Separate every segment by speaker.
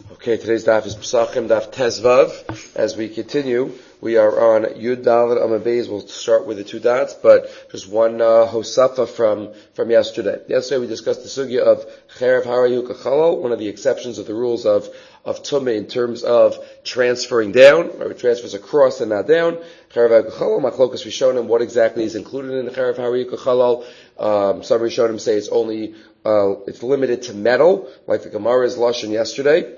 Speaker 1: Okay, today's daf is Pesachim, daf Tezvav. As we continue, we are on Yud Daled Amud Beis. We'll start with the two dots, but just one hosafa from yesterday. Yesterday we discussed the sugya of Cherev Harayu Kachalal, one of the exceptions of the rules of Tumah in terms of transferring down, or it transfers across and not down. Cherev Harayu Kachalal, Machlokas Rishonim, what exactly is included in the Cherev Harayu Kachalal? Some Rishonim say it's only it's limited to metal, like the Gemara's lashon yesterday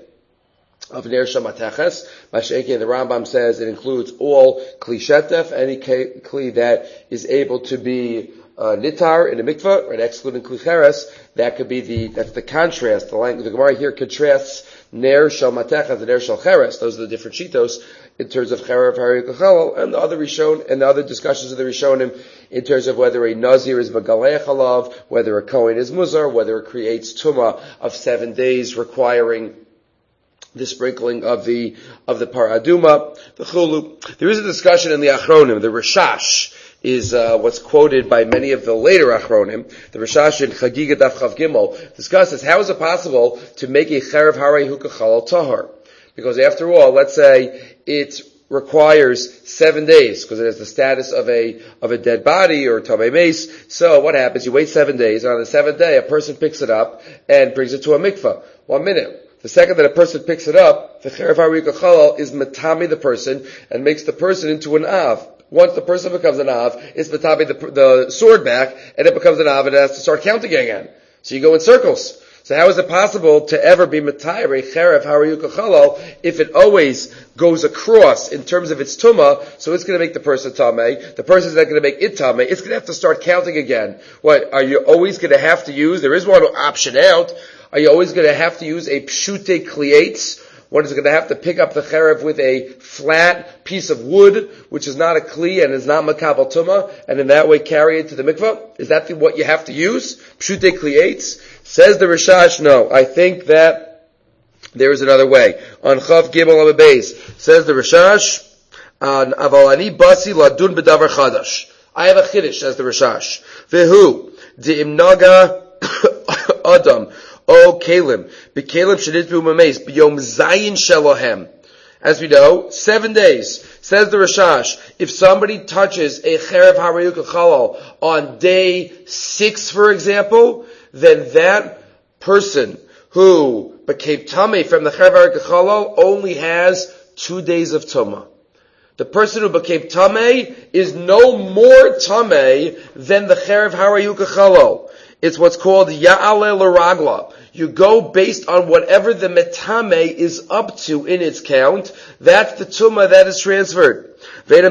Speaker 1: of Ner Shamateches. Masha'iki, the Rambam says it includes all Kli Shetef, any Kli that is able to be nitar in a mikvah, right, excluding Kli Cheres. That could be that's the contrast. The Gemara here contrasts Ner Shamateches and Ner Shal Cheres. Those are the different shitos in terms of Cherev Harayu Kachalal, and the other Rishon, and the other discussions of the Rishonim in terms of whether a Nazir is Megalech Halav, whether a Kohen is Muzar, whether it creates Tumah of 7 days requiring the sprinkling of the paraduma, the chulu. There is a discussion in the Achronim. The Rashash is what's quoted by many of the later Achronim. The Rashash in Chagiga Daf Chav Gimel discusses how is it possible to make a Cherev Harayu Kachalal tahar? Because after all, let's say it requires 7 days, because it has the status of a dead body or tamei mace. So what happens? You wait 7 days, and on the 7th day, a person picks it up and brings it to a mikvah. 1 minute. The second that a person picks it up, the Cherev Harayu Kachalal is matami the person and makes the person into an av. Once the person becomes an av, it's matami the sword back, and it becomes an av, and it has to start counting again. So you go in circles. So how is it possible to ever be matayr a Cherev Harayu Kachalal if it always goes across in terms of its tumah? So it's going to make the person tamei. The person is not going to make it tamei. It's going to have to start counting again. What are you always going to have to use? There is one option out. Are you always going to have to use a pshute klietz? One is going to have to pick up the cherev with a flat piece of wood, which is not a kli and is not makabel tumah, and in that way carry it to the mikvah? Is that what you have to use? Pshute klietz? Says the Rashash, no. I think that there is another way. On Chav Gimel Amud Beis, says the Rashash, Aval ani basi ladun b'davar chadash. I have a chiddush, says the Rashash. Vehu, di'imnaga adam, O Kalim, B'Kalim Shaditbu Mames, B'Yom Zayin Shelohem. As we know, 7 days. Says the Rashash, if somebody touches a Cherev Harayu Kachalal on day 6, for example, then that person who became Tameh from the Cherev Harayu Kachalal only has 2 days of Tumah. The person who became Tameh is no more Tameh than the Cherev Harayu Kachalal. It's what's called Ya'ale L'Ragla. You go based on whatever the metame is up to in its count. That's the tumah that is transferred. And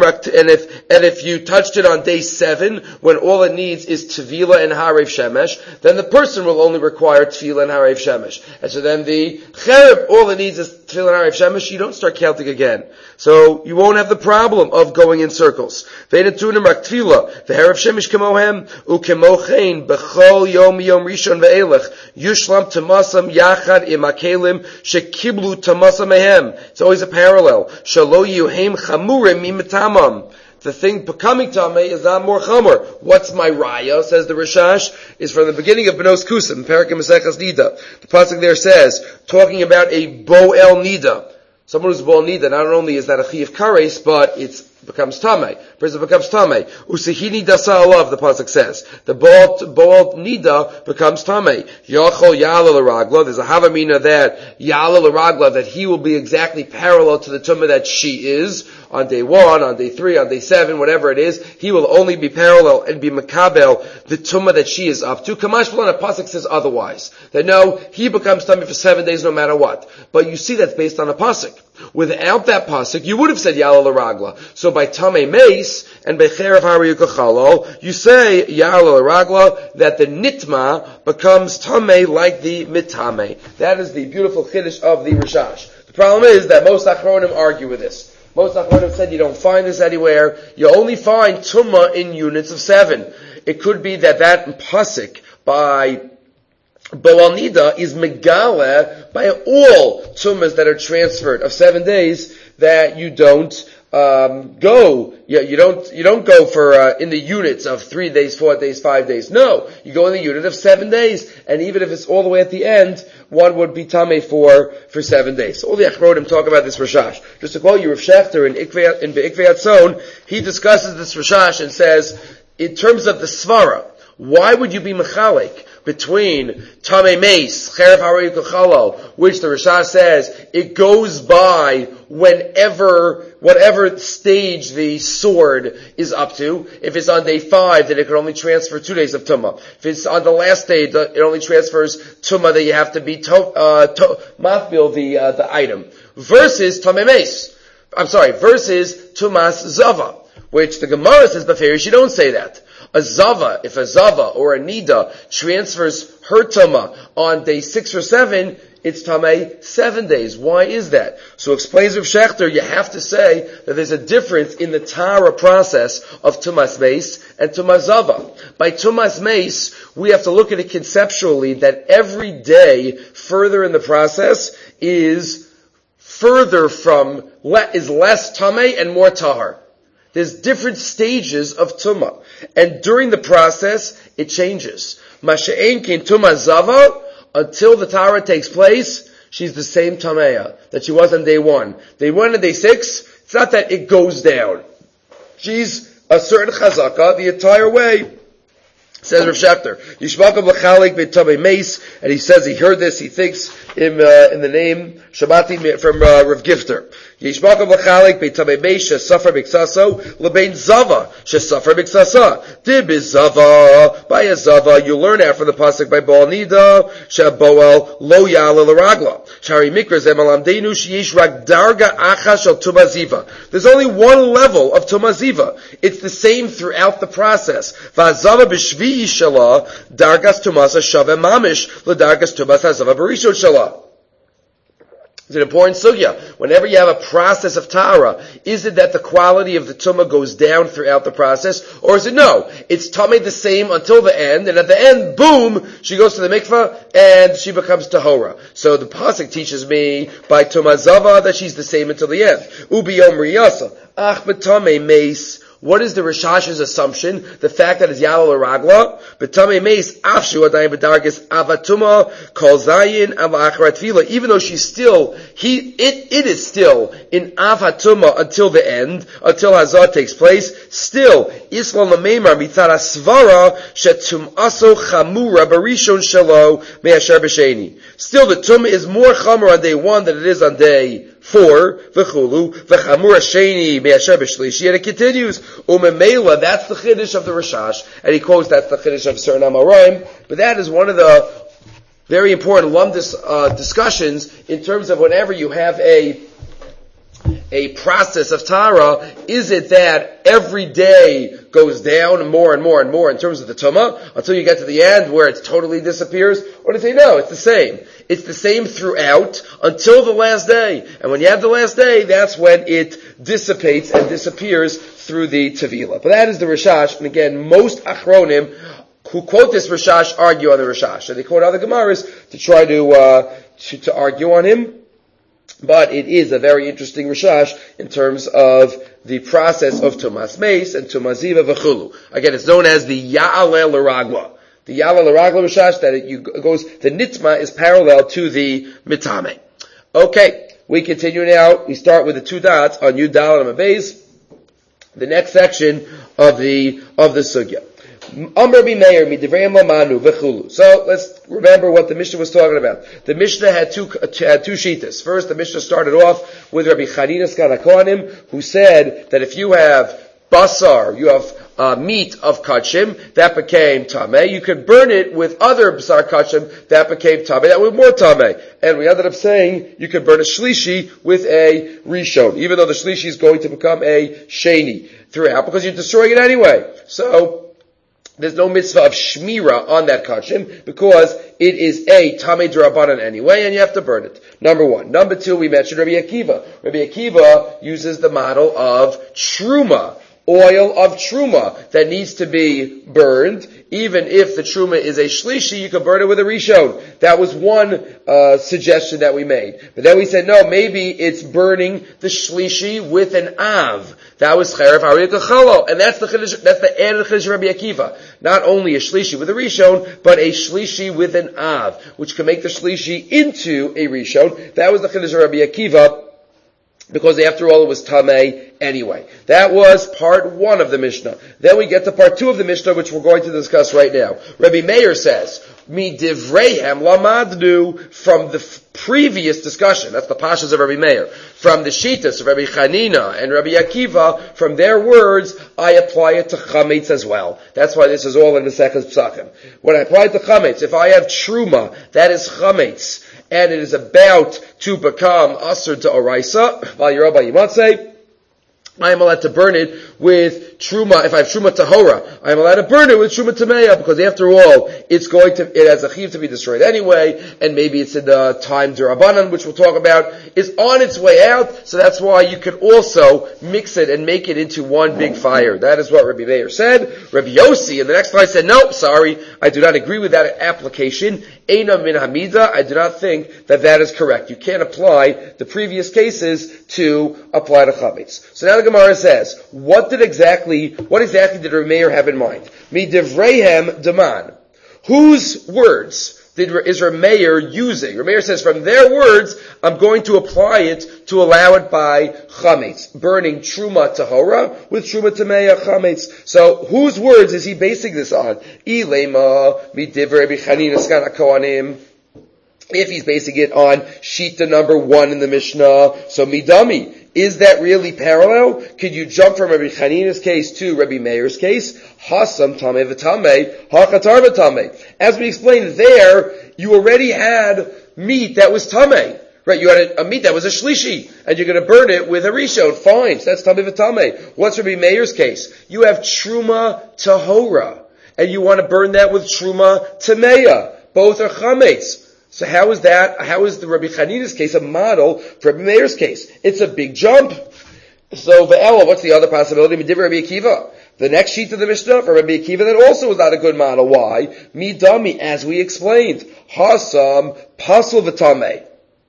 Speaker 1: if you touched it on day 7, when all it needs is tevila and harev shemesh, then the person will only require tevila and harev shemesh. And so then the cherev, all it needs is tevila and harev shemesh. You don't start counting again. So you won't have the problem of going in circles. Ve'natunim rak tevila, ve'harev shemesh kemohem, ukemochein, bechol yom rishon ve'elech, yushlam tamasam yachad imakelim, shekiblu tamasam mehem. It's always a parallel. Shalo yuhem chamurim mimatamam. The thing becoming tamei is not more chamur. What's my raya? Says the Rashash, is from the beginning of Benos Kusim, Perek Maseches Nida. The pasuk there says, talking about a boel nida. Someone who's boel nida, not only is that a chiyuv kares, but it becomes tamei. Person becomes tamei. Usihini dasa alav, the pasuk says. The boel nida becomes tamei. Yachol yala l'ragla. There's a havamina that yala l'ragla, that he will be exactly parallel to the tumah that she is on day 1, on day 3, on day 7, whatever it is. He will only be parallel and be makabel the tumah that she is up to. Kamash B'lan, a pasuk says otherwise. That no, he becomes tamei for 7 days no matter what. But you see that's based on a pasuk. Without that pasuk, you would have said yala l'ragla. So by tamei mace and by cherev harayu kachalal, you say yala l'ragla, that the nitma becomes tamei like the mitame. That is the beautiful chiddush of the Rashash. The problem is that most achronim argue with this. Most achronim said you don't find this anywhere. You only find tumah in units of 7. It could be that pasuk by Boal Nida is megale by all tumas that are transferred of 7 days that you don't you don't go for, in the units of 3 days, 4 days, 5 days. No, you go in the unit of 7 days. And even if it's all the way at the end, one would be tamei for 7 days. So all the Achronim talk about this Rashash. Just to quote you, Rav Shechter in Be'ikvei Atzon, he discusses this Rashash and says, in terms of the Svara, why would you be mechalik between Tamei Meis, Cherev Harei Kuchalo, which the Rashash says, it goes by whatever stage the sword is up to. If it's on day 5, then it can only transfer 2 days of Tumah. If it's on the last day, it only transfers Tumah that you have to be mafbil the item. Versus Tamei Meis. Versus Tumas Zava, which the Gemara says, Beferish, you don't say that. If a Zava or a Nida transfers her Tumah on day 6 or 7, it's Tamei 7 days. Why is that? So explains Rav Shechter, you have to say that there's a difference in the Tara process of Tumas Meis and Tumas Zava. By Tumas Meis, we have to look at it conceptually that every day further in the process is less Tamei and more Tahar. There's different stages of Tumah. And during the process, it changes. Masha'en kin Tumah Zava, until the Tara takes place, she's the same Tameya that she was on day 1. Day 1 and day 6, it's not that it goes down. She's a certain chazaka the entire way. Says Rav Shechter, Yishmakav l'chalik b'tamei meis, and he says he heard this, he thinks in the name Shabati from Rav Gifter. Yishmakav l'chalik b'tamei meis shesafar b'ksaso l'bein zava shesafar b'ksasa. Dib is zava, by a zava, you learn out from the pasuk by Baal Nida, shaboel lo ya'ala l'ragla. Shari mikra zeh malamdeinu sheyesh rak darga acha shel tumah ziva. There's only one level of tumah ziva. It's the same throughout the process. V'azava b'shvi Shala, Dargas Tumasa Shave Mamish, Ladargas Tumasa Zava Barishot Shala. It's an important sugya. Whenever you have a process of Tara, is it that the quality of the Tumah goes down throughout the process? Or is it no? It's Tamei the same until the end, and at the end, boom, she goes to the mikveh, and she becomes Tahora. So the pasuk teaches me by Tumah Zava that she's the same until the end. Ubi Yom Riyasa, Ach B'Tamei Meis. What is the Rishash's assumption? The fact that it's Yala L'Ragla, B'tamei Meis, Afshu Adayim B'dargis Avatuma, Kol Zayin, Ava'achrat Fila, even though she's still, it is still in Avatuma until the end, until Hazah takes place, still, Islam Lameimar, Mitzara Svara, Shetum Aso Chamura, Barishon Shalo, Me'asher B'Sheni. Still, the Tumah is more Chamur on day 1 than it is on day 4, v'chulu, v'chamur hasheni me'asher b'shlishi, and it continues, umemela, that's the chiddush of the Rashash, and he quotes that's the chiddush of certain Amoraim, but that is one of the very important lumdus discussions in terms of whenever you have a process of Tara, is it that every day goes down more and more and more in terms of the Tumah until you get to the end where it totally disappears? Or do they say no, it's the same. It's the same throughout until the last day. And when you have the last day, that's when it dissipates and disappears through the Tevilah. But that is the Rashash, and again, most Achronim who quote this Rashash argue on the Rashash. And they quote other Gemaras to try to argue on him. But it is a very interesting Rashash in terms of the process of Tumas Meis and Tumas Ziva v'chulu. Again, it's known as the Ya'aleh L'Ragla. The Ya'aleh L'Ragla Rashash, that it goes, the Nitma is parallel to the Mitame. Okay, we continue now. We start with the 2 dots on Yud Daled Amud Beis, the next section of the Sugya. So let's remember what the Mishnah was talking about. The Mishnah had two shitas. First, the Mishnah started off with Rabbi Chanina Skan HaKohanim, who said that if you have basar, you have meat of kachim, that became tameh. You could burn it with other basar kachim, that became tameh. That was more tameh. And we ended up saying you could burn a shlishi with a rishon, even though the shlishi is going to become a sheni throughout, because you're destroying it anyway. So there's no mitzvah of shmira on that kachim because it is a tamei d'Rabbanan anyway, and you have to burn it. Number 1. Number 2, we mentioned Rabbi Akiva. Rabbi Akiva uses the model of truma oil of truma that needs to be burned. Even if the truma is a shlishi, you can burn it with a rishon. That was one suggestion that we made. But then we said, no, maybe it's burning the shlishi with an av. That was cheref hariyah kachalo. And that's the added chiddush of Rabbi Akiva. Not only a shlishi with a rishon, but a shlishi with an av, which can make the shlishi into a rishon. That was the chiddush of Rabbi Akiva, because after all it was tamei anyway. That was part 1 of the Mishnah. Then we get to part 2 of the Mishnah, which we're going to discuss right now. Rabbi Meir says, Mi divreihem lamadnu, from the previous discussion, that's the pashas of Rabbi Meir, from the shitas of Rabbi Chanina and Rabbi Akiva, from their words, I apply it to chametz as well. That's why this is all in the second psakim. When I apply it to chametz, if I have truma, that is chametz, and it is about to become asur to oraisa, while you're by yimatzeh, I am allowed to burn it with truma. If I have truma tahora, I am allowed to burn it with truma tameya, because after all, it has a chiv to be destroyed anyway, and maybe it's in the time derabanan, which we'll talk about, is on its way out, so that's why you could also mix it and make it into one big fire. That is what Rabbi Meir said. Rabbi Yossi in the next slide said, no, sorry, I do not agree with that application. Eina min hamida, I do not think that is correct. You can't apply the previous cases to apply to chametz. So now the Gemara says, what exactly did Rabbi Meir have in mind? Mi divreihem daman. Whose words is Rabbi Meir using? Rabbi Meir says, from their words, I'm going to apply it to allow it by chametz, burning truma tahora with truma tameya chametz. So, whose words is he basing this on? Ilema mi divrei Rabbi Chanina skan hakohanim. If he's basing it on shita number 1 in the Mishnah, so midami. Is that really parallel? Could you jump from Rabbi Chanina's case to Rabbi Meir's case? Hasam tameh v'tameh, hachatar v'tameh. As we explained there, you already had meat that was tameh. Right, you had a meat that was a shlishi, and you're going to burn it with a rishon. Fine, so that's tameh v'tameh. What's Rabbi Meir's case? You have truma tahora, and you want to burn that with truma tameya. Both are chametz. So how is the Rabbi Chanina's case a model for Rabbi Meir's case? It's a big jump. So ve'ela, what's the other possibility? Midivrei Rabbi Akiva. The next sheet of the Mishnah for Rabbi Akiva, that also was not a good model. Why? Midami, as we explained. Hasam pasul v'tameh.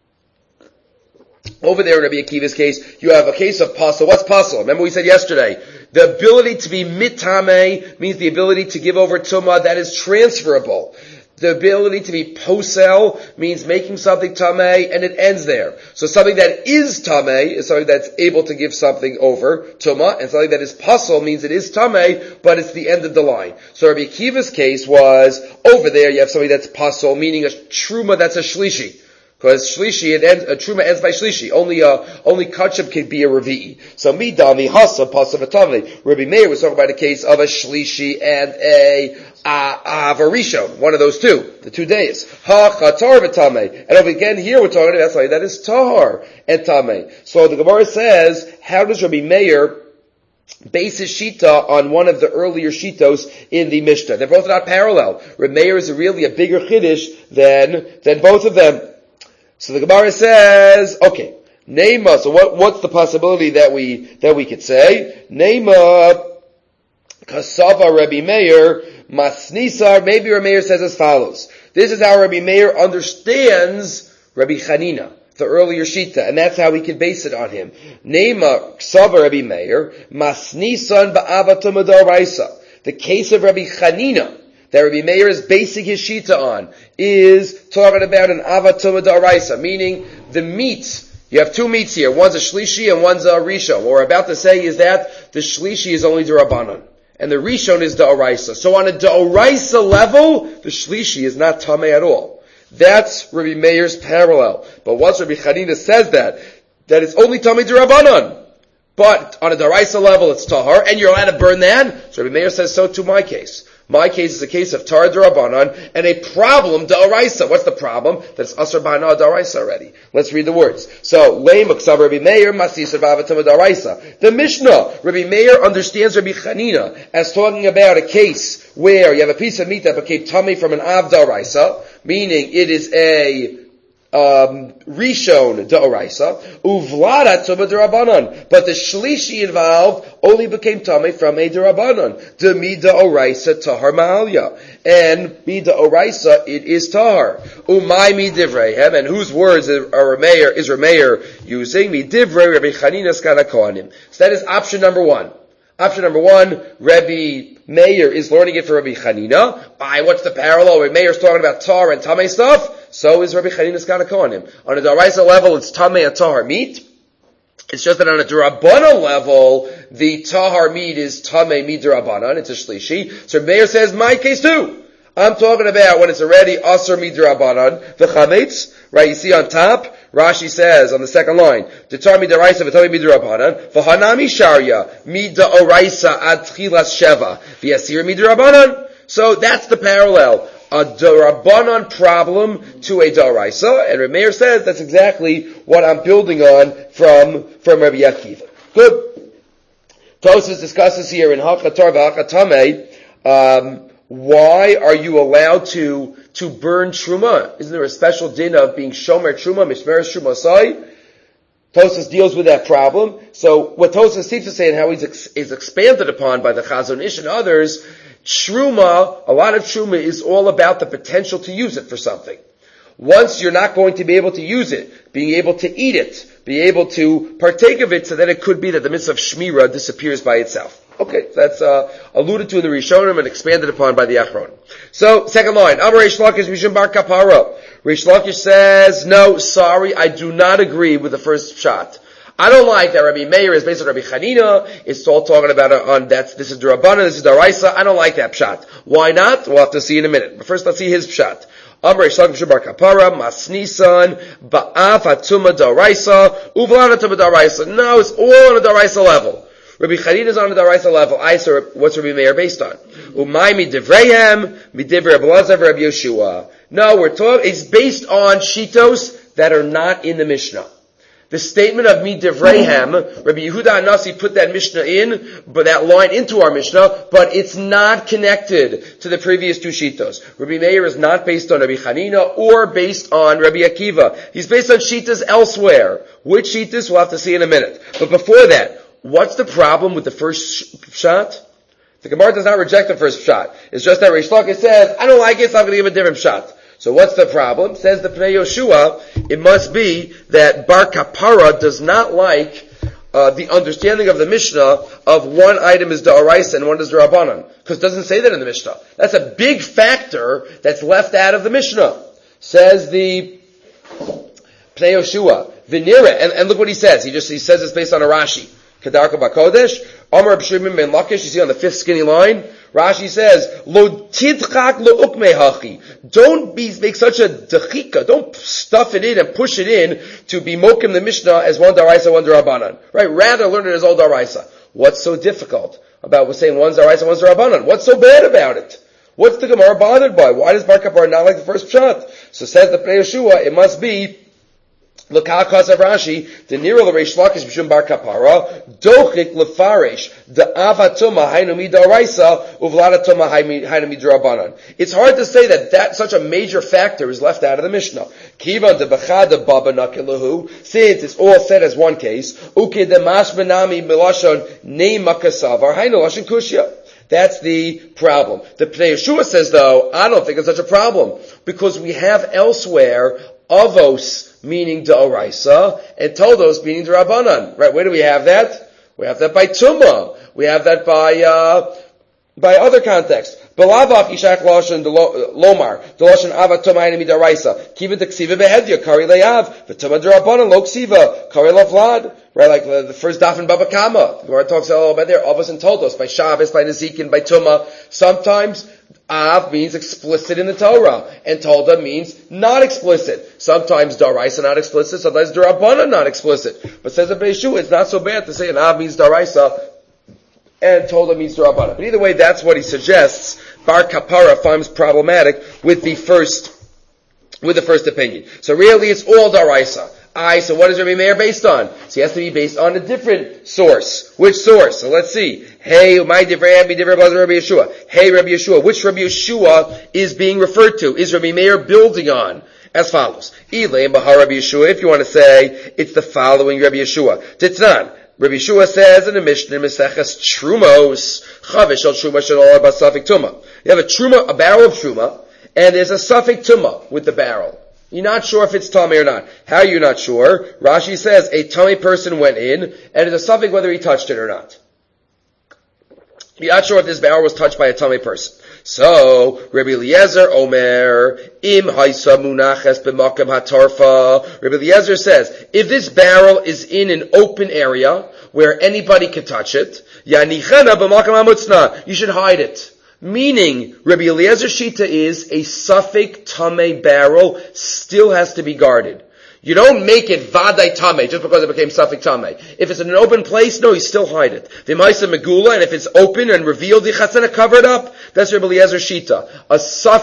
Speaker 1: Over there in Rabbi Akiva's case, you have a case of pasul. What's pasul? Remember we said yesterday, the ability to be mitame means the ability to give over tumah that is transferable. The ability to be posel means making something tameh, and it ends there. So something that is tameh is something that's able to give something over, tumah, and something that is pasel means it is tameh, but it's the end of the line. So Rabbi Akiva's case was, over there you have something that's pasel, meaning a truma that's a shlishi. Because shlishi, a truma ends by shlishi. Only kachab can be a revi'i. So midami hasa pasav atavli. Rabbi Meir was talking about a case of a shlishi and a rishon. One of those two. The 2 days. Ha chatar v'tamei. And over again here we're talking about something that is tahar and tamei. So the Gemara says, how does Rabbi Meir base his shita on one of the earlier shitos in the Mishnah? They're both not parallel. Rabbi Meir is really a bigger chiddush than both of them. So the Gemara says, okay, Neima, so what's the possibility that we could say? Neima, Kasava Rabbi Meir, Masnisar, maybe Rabbi Meir says as follows. This is how Rabbi Meir understands Rabbi Chanina, the earlier Shita, and that's how we can base it on him. Neima, Kasava Rabbi Meir, Masnisan ba'avatum adoraisa. The case of Rabbi Chanina, that Rabbi Meir is basing his shita on, is talking about an avatumah da'araisa, meaning the meat. You have 2 meats here. One's a shlishi and one's a rishon. What we're about to say is that the shlishi is only da'rabanan, and the rishon is da'araisa. So on a da'araisa level, the shlishi is not tameh at all. That's Rabbi Meir's parallel. But once Rabbi Chanina says that it's only tameh da'rabanan, but on a da'araisa level it's tahar, and you're allowed to burn that, so Rabbi Meir says so to my case. My case is a case of tar d'Rabbanan and a problem d'Oraisa. What's the problem? That's asar b'hana d'Oraisa already. Let's read the words. So, Le'maksav Rabbi Meir masisar b'avatam d'Oraisa. The Mishnah, Rabbi Meir understands Rabbi Chanina as talking about a case where you have a piece of meat that became tummy from an av d'Oraisa, meaning it is a Rishon D'Oraisa, Uvlada Tuma D'Rabanan. But the Shlishi involved only became Tameh from a D'Rabanan. Demi D'Oraisa Tahar Ma'alya. And Mi D'Oraisa, it is Tahar. Umay Mi Divreihem, and whose words is Rameir using? Mi Divrei Rabbi Chanina Skana Kohanim. So that is option number one. Option number one, Rabbi Meir is learning it for Rabbi Chanina. What's the parallel? Rabbi Meir is talking about tar and tameh stuff. So is Rabbi Chanina's Skana Kohanim. On a D'Oraisa level, it's tameh and tahar meat. It's just that on a D'Rabbanan level, the tahar meat is tameh midrabanan. It's a shlishi. So Rabbi Meir says, my case too. I'm talking about when it's already asr midrabanan, the chametz, right? You see on top, Rashi says on the second line, "Detar midaraisa v'tami midrabanan v'hanami sharia midaraisa ad tchilas sheva v'yasir midrabanan." So that's the parallel, a D'Rabbanan problem to a D'Oraisa, and Rabbi Meir says that's exactly what I'm building on from Rabbi Akiva. Good. Tosfos discusses here in Hakatar v'Hakatameh. Why are you allowed to burn truma? Isn't there a special din of being shomer truma, mishmeres truma sai? Tosfos deals with that problem. So what Tosfos seems to say and how is expanded upon by the Chazon Ish and others, truma, a lot of truma is all about the potential to use it for something. Once you're not going to be able to use it, being able to eat it, be able to partake of it, so then it could be that the mitzvah of shmira disappears by itself. Okay, that's alluded to in the Rishonim and expanded upon by the Achron. So, second line, Amar Reish Lakish Mishum Bar Kapara. Reish Lakish says, no, sorry, I do not agree with the first shot. I don't like that Rabbi Meir is based on Rabbi Chanina. It's all talking about this is D'Rabbanan, this is D'Oraisa. I don't like that pshat. Why not? We'll have to see in a minute. But first, let's see his pshat. Amar Reish Lakish Bar Kapara, Masnisan, Ba'af Atuma D'Oraisa, Uvlana Atuma D'Oraisa. No, it's all on a D'Oraisa level. Rabbi Chanina is on the D'Oraisa level. What's Rabbi Meir based on? Umay mi divreihem, mi divrei Rabbi Elazar, Rabbi Yeshua. No, it's based on shitos that are not in the Mishnah. The statement of mi divreihem, Rabbi Yehuda HaNasi put that Mishnah but that line into our Mishnah, but it's not connected to the previous two shitos. Rabbi Meir is not based on Rabbi Chanina or based on Rabbi Akiva. He's based on shitos elsewhere. Which shitos? We'll have to see in a minute. But before that, what's the problem with the first shot? The Gemara does not reject the first shot. It's just that Reish Lakish says, I don't like it, so I'm going to give a different shot. So what's the problem? Says the Pnei Yoshua, it must be that Bar Kapara does not like the understanding of the Mishnah of one item is D'Oraisa and one is D'Rabbanan. Because it doesn't say that in the Mishnah. That's a big factor that's left out of the Mishnah. Says the Pnei Yoshua, Vinira, and look what he says. He says it's based on a Rashi. Kedarka Bakodesh, Amar B'Shimon Ben Lakish, you see on the fifth skinny line, Rashi says, Lo tidchak lo ukmei hachi. Don't make such a dechika, don't stuff it in and push it in to be mokim the Mishnah as one D'Oraisa, one D'Rabbanan. Right? Rather learn it as all D'Oraisa. What's so difficult about saying one's D'Oraisa, one's D'Rabbanan? What's so bad about it? What's the Gemara bothered by? Why does Bar Kapara not like the first shot? So says the Pnei Yoshua, it must be L'ka'akas of Rashi, the Nero the Reish Lakish B'Shum Bar Kapara, Dochik L'faresh, the Avatuma Hainu Midoraisa, Uvladatuma Hainu Midrabanan. It's hard to say that such a major factor is left out of the Mishnah. Kivan de Bechada Baba Nakilahu, since it's all said as one case, Uke de Mashmanami Milashon Nei Makasavar Hainu Lashon Kushya. That's the problem. The Pnei Yeshua says though, I don't think it's such a problem, because we have elsewhere Avos meaning D'Oraisa, and Todos meaning D'Rabbanan. Right? Where do we have that? We have that by Tumah. We have that by other contexts. Belavach Ishak Lashon Lomar, Delashon Ava Tumah Enemy D'Oraisa, Kiva D'Ksiva Behedya, Kari Le'av, V'Tumah D'Rabbanan, Lo Ksiva, Kari Lavlad. Right? Like the first daf in Baba Kama. The Gemara talks all about there, Avos and Todos, by Shabbos, by Nezikin, by Tumah. Sometimes Av means explicit in the Torah, and Tolda means not explicit. Sometimes D'Oraisa not explicit, sometimes D'Rabbanan not explicit. But says the Pnei Yeshua, it's not so bad to say an Av means D'Oraisa and Tolda means D'Rabbanan. But either way, that's what he suggests. Bar Kapara finds problematic with the first opinion. So really, it's all D'Oraisa. So what is Rabbi Meir based on? So he has to be based on a different source. Which source? So let's see. Hey, my divrei Rabbi Yeshua. Hey, Rabbi Yeshua. Which Rabbi Yeshua is being referred to? Is Rabbi Meir building on as follows. Ilay Bahar Rabbi Yeshua, if you want to say it's the following Rabbi Yeshua. Titnan. Rabbi Yeshua says in the Mishnah, Meseches Trumos, Chavish al Truma Shalol Basafik Tuma. You have a barrel of Truma, and there's a Safik Tuma with the barrel. You're not sure if it's tummy or not. How are you not sure? Rashi says a tummy person went in, and it's a suffix whether he touched it or not. You're not sure if this barrel was touched by a tummy person. So, Rabbi Eliezer Omer, Im Haisa Munaches B'Makam HaTarfa. Rabbi Eliezer says, if this barrel is in an open area where anybody can touch it, Yanichena B'Makam HaMutzna, you should hide it. Meaning, Rabbi Eliezer Shita is a Safek Tameh barrel still has to be guarded. You don't make it Vaday Tameh just because it became Safek Tameh. If it's in an open place, no, you still hide it. V'maisa Megula, and if it's open and revealed, the Chatzana covered up, that's Rabbi Eliezer Shita. A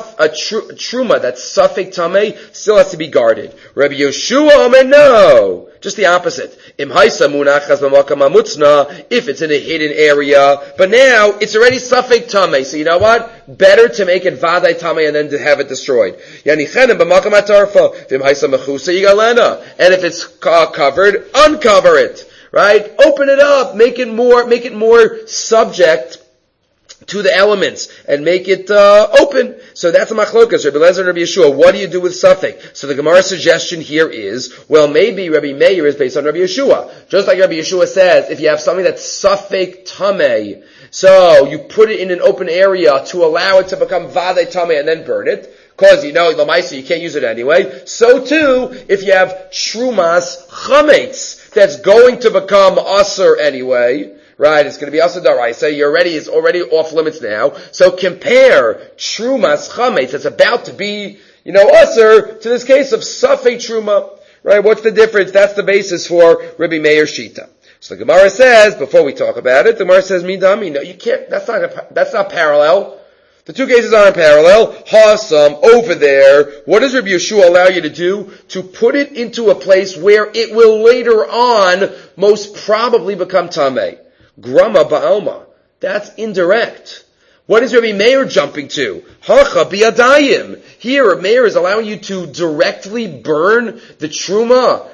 Speaker 1: Truma that's Safek Tameh still has to be guarded. Rabbi Yeshua Omer, no. Just the opposite. Im haisa munachas b'makam hamutzna, if it's in a hidden area, but now it's already Safek Tameh. So you know what? Better to make it Vaday Tameh and then to have it destroyed. Yanichenem b'makam hatarfa, v'im haisa mechusa yigalena. And if it's covered, uncover it. Right? Open it up. Make it more subject to the elements and make it open. So that's a machlokas, Rabbi Eliezer and Rabbi Yeshua. What do you do with Safek? So the Gemara's suggestion here is, well, maybe Rabbi Meir is based on Rabbi Yeshua. Just like Rabbi Yeshua says, if you have something that's Safek Tameh, so you put it in an open area to allow it to become Vaday Tameh and then burn it, because you know, Lamaisa, you can't use it anyway. So too, if you have Trumas Chametz, that's going to become Asur anyway, right, it's going to be Asur Daraisa. It's already off limits now. So compare Trumas Chametz that's about to be, Asur to this case of Safek Truma. Right, what's the difference? That's the basis for Rabbi Meir Shita. So the Gemara says, before we talk about it, the Gemara says, Midami, no, you can't, that's not parallel. The two cases aren't parallel. Hasam, over there, what does Rabbi Yeshua allow you to do? To put it into a place where it will later on most probably become Tameh. Grama ba'alma. That's indirect. What is Rabbi Meir jumping to? Hacha biyadayim. Here, Rabbi Meir is allowing you to directly burn the truma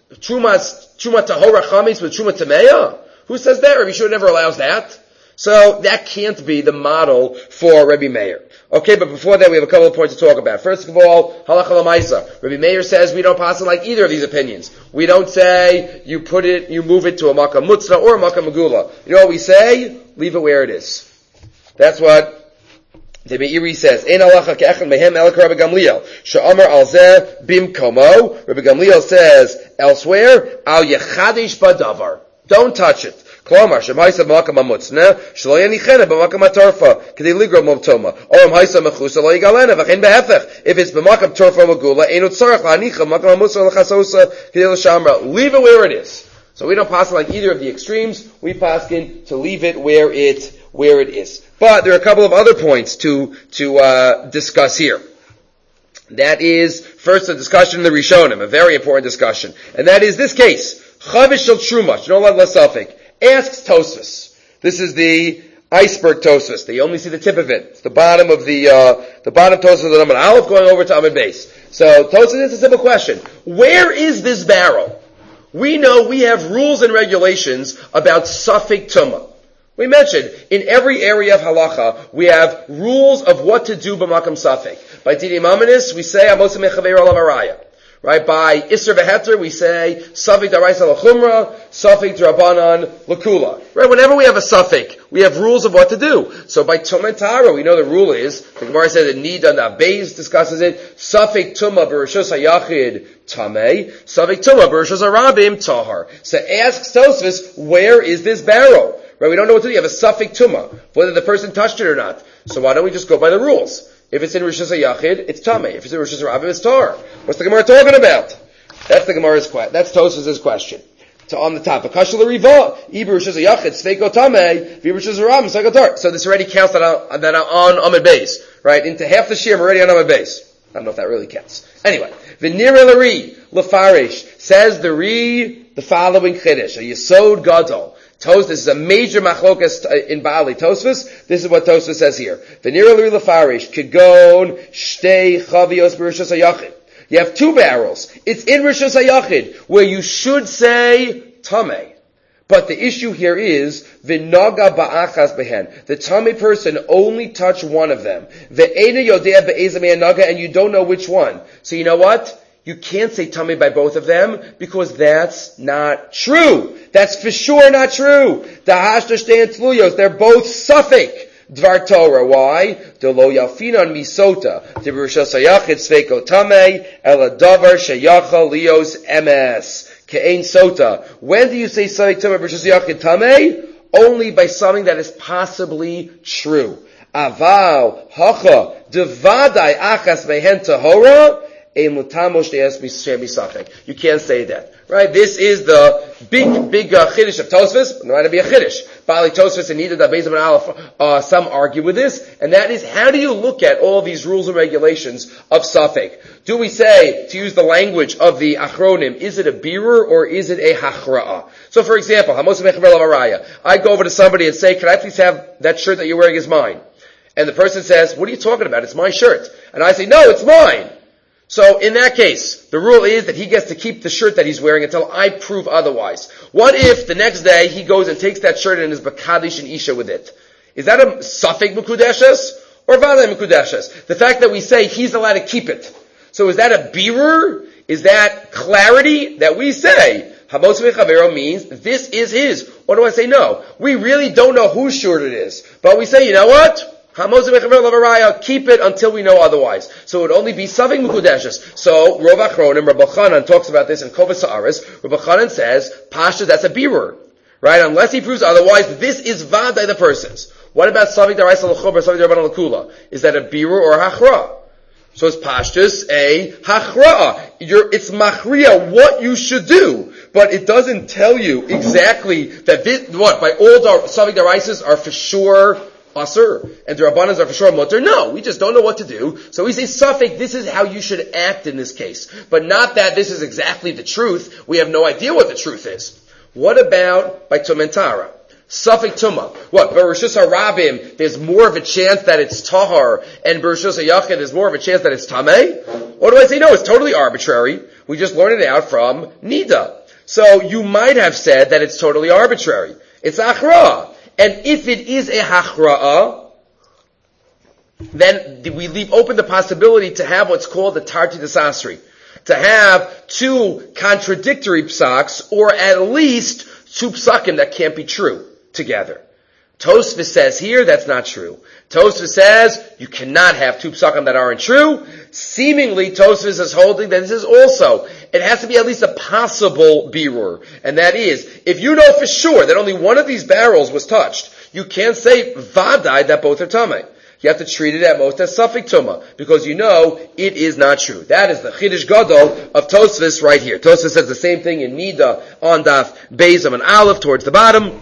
Speaker 1: tahora chametz with truma tameya. Who says that? Rabbi Yeshua never allows that. So that can't be the model for Rabbi Meir. Okay, but before that we have a couple of points to talk about. First of all, halacha l'maisa. Rabbi Meir says we don't pass it like either of these opinions. We don't say you move it to a makam mutzna or a makam megula. You know what we say? Leave it where it is. That's what the Meiri says. Ein halacha ke'echad mehem elek Rabbi Gamliel. She'amar al zeh bimkomo. Rabbi Gamliel says elsewhere, al yechadish badavar. Don't touch it. Klomar, shem haisa b'makam hamutzna, shelo yanichena b'makam hatarfa, k'dei ligro mov toma. Or am haisa mechusa lo yigalena, v'chein behefech. If it's b'makam torfa magula, einu tzarech la'anicha b'makam hamutzna l'chasosa, k'dei l'shamra. Leave it where it is. So we don't pass like either of the extremes. We pass in to leave it where it is. But there are a couple of other points to discuss here. That is, first, a discussion in the Rishonim, a very important discussion. And that is this case. Chavish shel truma, sh'no lad l'safek. Asks Tosfos. This is the iceberg Tosfos. They only see the tip of it. It's the bottom of the bottom Tosfos of the Amud Aleph going over to Amud Beis. So Tosfos is a simple question. Where is this barrel? We know we have rules and regulations about Safek Tumah. We mentioned, in every area of halacha, we have rules of what to do b'makam Safek. By Didi Mamanis, we say, Amos mechaver alav araya. Right, by Isser V'Heter, we say, Safek D'Araisa L'Chumra, Safek D'Rabanan L'Kula. Right, whenever we have a Safek, we have rules of what to do. So by Tumah Tara, we know the rule is, the Gemara says that Nida Na'beis discusses it, Safek Tumah B'Rishos HaYachid Tameh, Safek Tumah B'Rishos HaRabim Tahar. So asks Tosfos, where is this barrel? Right, we don't know what to do. You have a Safek Tumah, whether the person touched it or not. So why don't we just go by the rules? If it's in Rishos HaYachid, it's Tameh. If it's in Rishos HaRabim, it's Tahar. What's the Gemara talking about? That's the Gemara's question. That's Tosfos' question. So on the top, Akashal Riva, Iber Rishos HaYachid, Sveiko Tameh, Viber Rishos HaRabim, Sveiko Tahar. So this already counts that on Amud Beis, right? Into half the Shir, I'm already on Amud Beis. I don't know if that really counts. Anyway, V'nira L'ri, L'farish, says the following Chiddush, a Yesod Gadol. This is a major machlokas in Ba'ali Tosfos. This is what Tosfos says here. V'nira l'ri l'farish, kigon shtei chavios b'rishos hayachid. You have two barrels. It's in Rishus HaYachid, where you should say Tameh. But the issue here is, v'naga ba'achas behen. The Tameh person only touched one of them. Ve'ena yodea be'ezeh me'anaga, and you don't know which one. So you know what? You can't say Tameh by both of them, because that's not true. That's for sure not true. Dahashta shtein tluyos, they're both suffik. Dvar Torah. Why? De lo yalfinan misota. De Rishus HaYachid sveiko Tameh, ela davar sheyacha lios emes. Ke'ein sota. When do you say Savik Tameh Rishus HaYachid Tameh? Only by something that is possibly true. Aval, hacha, devadai achas mehen tahora, you can't say that, right? This is the big chiddush of Tosfos. Not to be a chiddush. Bali Tosfos and Nida Beis and Aleph. Some argue with this, and that is, how do you look at all these rules and regulations of Safek? Do we say, to use the language of the Achronim, is it a birur or is it a hachra'ah? So, for example, I go over to somebody and say, "Can I please have that shirt that you're wearing is mine?" And the person says, "What are you talking about? It's my shirt." And I say, "No, it's mine." So in that case, the rule is that he gets to keep the shirt that he's wearing until I prove otherwise. What if the next day he goes and takes that shirt and is bakadish and isha with it? Is that a safek mekudeshes or vaday mekudeshes? The fact that we say he's allowed to keep it. So is that a birur? Is that clarity that we say Hamos v'chavero means this is his? Or do I say no? We really don't know whose shirt it is, but we say, you know what? Keep it until we know otherwise. So it would only be Savik Mekudeshes. So Rov Achronim, Rabbi Chanan talks about this in Kovas Haaretz. Rabbi Chanan says, Pasha, that's a birur. Right? Unless he proves otherwise, this is Vaday the person's. What about Savik Daraisa L'chober, Savik Darabanan L'kula? Is that a birur or a hachra? So it's Pashtus a hachra. It's machriya what you should do. But it doesn't tell you exactly that this, by all Savik Daraisas are for sure Asur, and the Rabbanas are for sure mutter. No, we just don't know what to do. So we say, Safek, this is how you should act in this case. But not that this is exactly the truth. We have no idea what the truth is. What about by Tumentara? Safek Tuma. What? Bereshus HaRabim, there's more of a chance that it's Tahar, and Bereshus HaYachid, there's more of a chance that it's Tameh? Or do I say, no, it's totally arbitrary. We just learned it out from Nida. So you might have said that it's totally arbitrary. It's Achra. And if it is a hachra'ah, then we leave open the possibility to have what's called the tarti desasri. To have two contradictory psaks, or at least two psakim that can't be true together. Tosfos says here that's not true. Tosfos says you cannot have two psakim that aren't true. Seemingly Tosfos is holding that this is also, it has to be at least a possible birur. And that is, if you know for sure that only one of these barrels was touched, you can't say vaday that both are tameh. You have to treat it at most as safek tuma, because you know it is not true. That is the chiddush gadol of Tosfos right here. Tosfos says the same thing in Nida on Daf Beis and Aleph towards the bottom.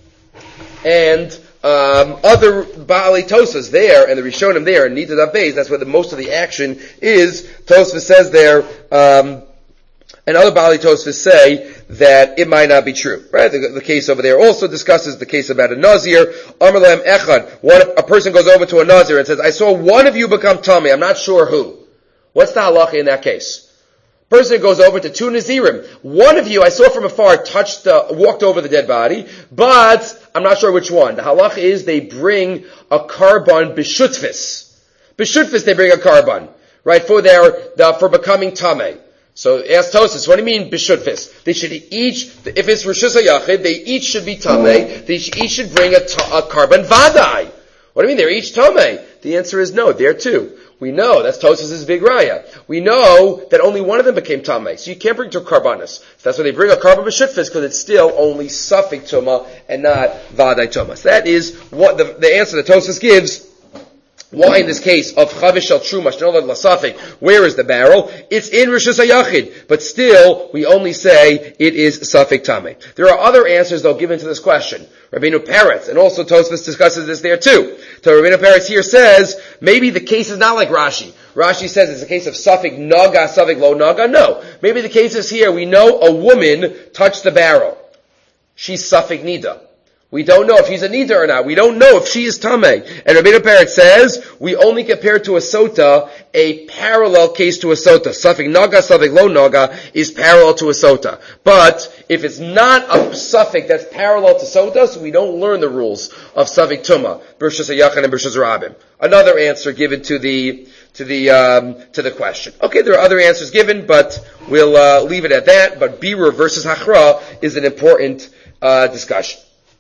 Speaker 1: And other Baalei Tosas there, and the Rishonim there, and Nida Daf Beis, that's where most of the action is. Tosfos says there, and other Baalei Tosfos say that it might not be true. Right? The case over there also discusses the case about a Nazir. Amar Lahem Echad. A person goes over to a Nazir and says, I saw one of you become Tameh, I'm not sure who. What's the halacha in that case? Person goes over to two Nazirim. One of you, I saw from afar, walked over the dead body, but I'm not sure which one. The halach is they bring a carbon b'shutfis. B'shutfis they bring a carbon, right, for becoming tameh. So ask Tosfos, what do you mean b'shutfis? They should each, if it's Rishus HaYachid, they each should be tameh. They each should bring a carbon vaday. What do you mean they're each tameh? The answer is no, they're two. We know, that's Tosfos' big raya. We know that only one of them became tameh. So you can't bring two karbanas. So that's why they bring a carbon b'shutfis, because it's still only safek tuma and not vaday tuma. So that is what the answer that Tosfos gives. Why in this case of chavish shel truma shnolad lasafek, where is the barrel? It's in Rishus HaYachid, but still we only say it is safek tameh. There are other answers though given to this question. Rabbeinu Peretz, and also Tosfos discusses this there too. So Rabbeinu Peretz here says, maybe the case is not like Rashi. Rashi says it's a case of safek naga, safek lo naga. No. Maybe the case is here, we know a woman touched the barrel. She's safek nida. We don't know if she's a nida or not. We don't know if she is tamei. And Rabbeinu Peretz says we only compare to a sota a parallel case to a sota. Safek naga, safek lo naga is parallel to a sota. But if it's not a suffix that's parallel to sota, so we don't learn the rules of safek tuma, Bershus Hayachan and Bershus Rabim. Another answer given to the question. Okay, there are other answers given, but we'll leave it at that. But Birur versus Hachra is an important discussion.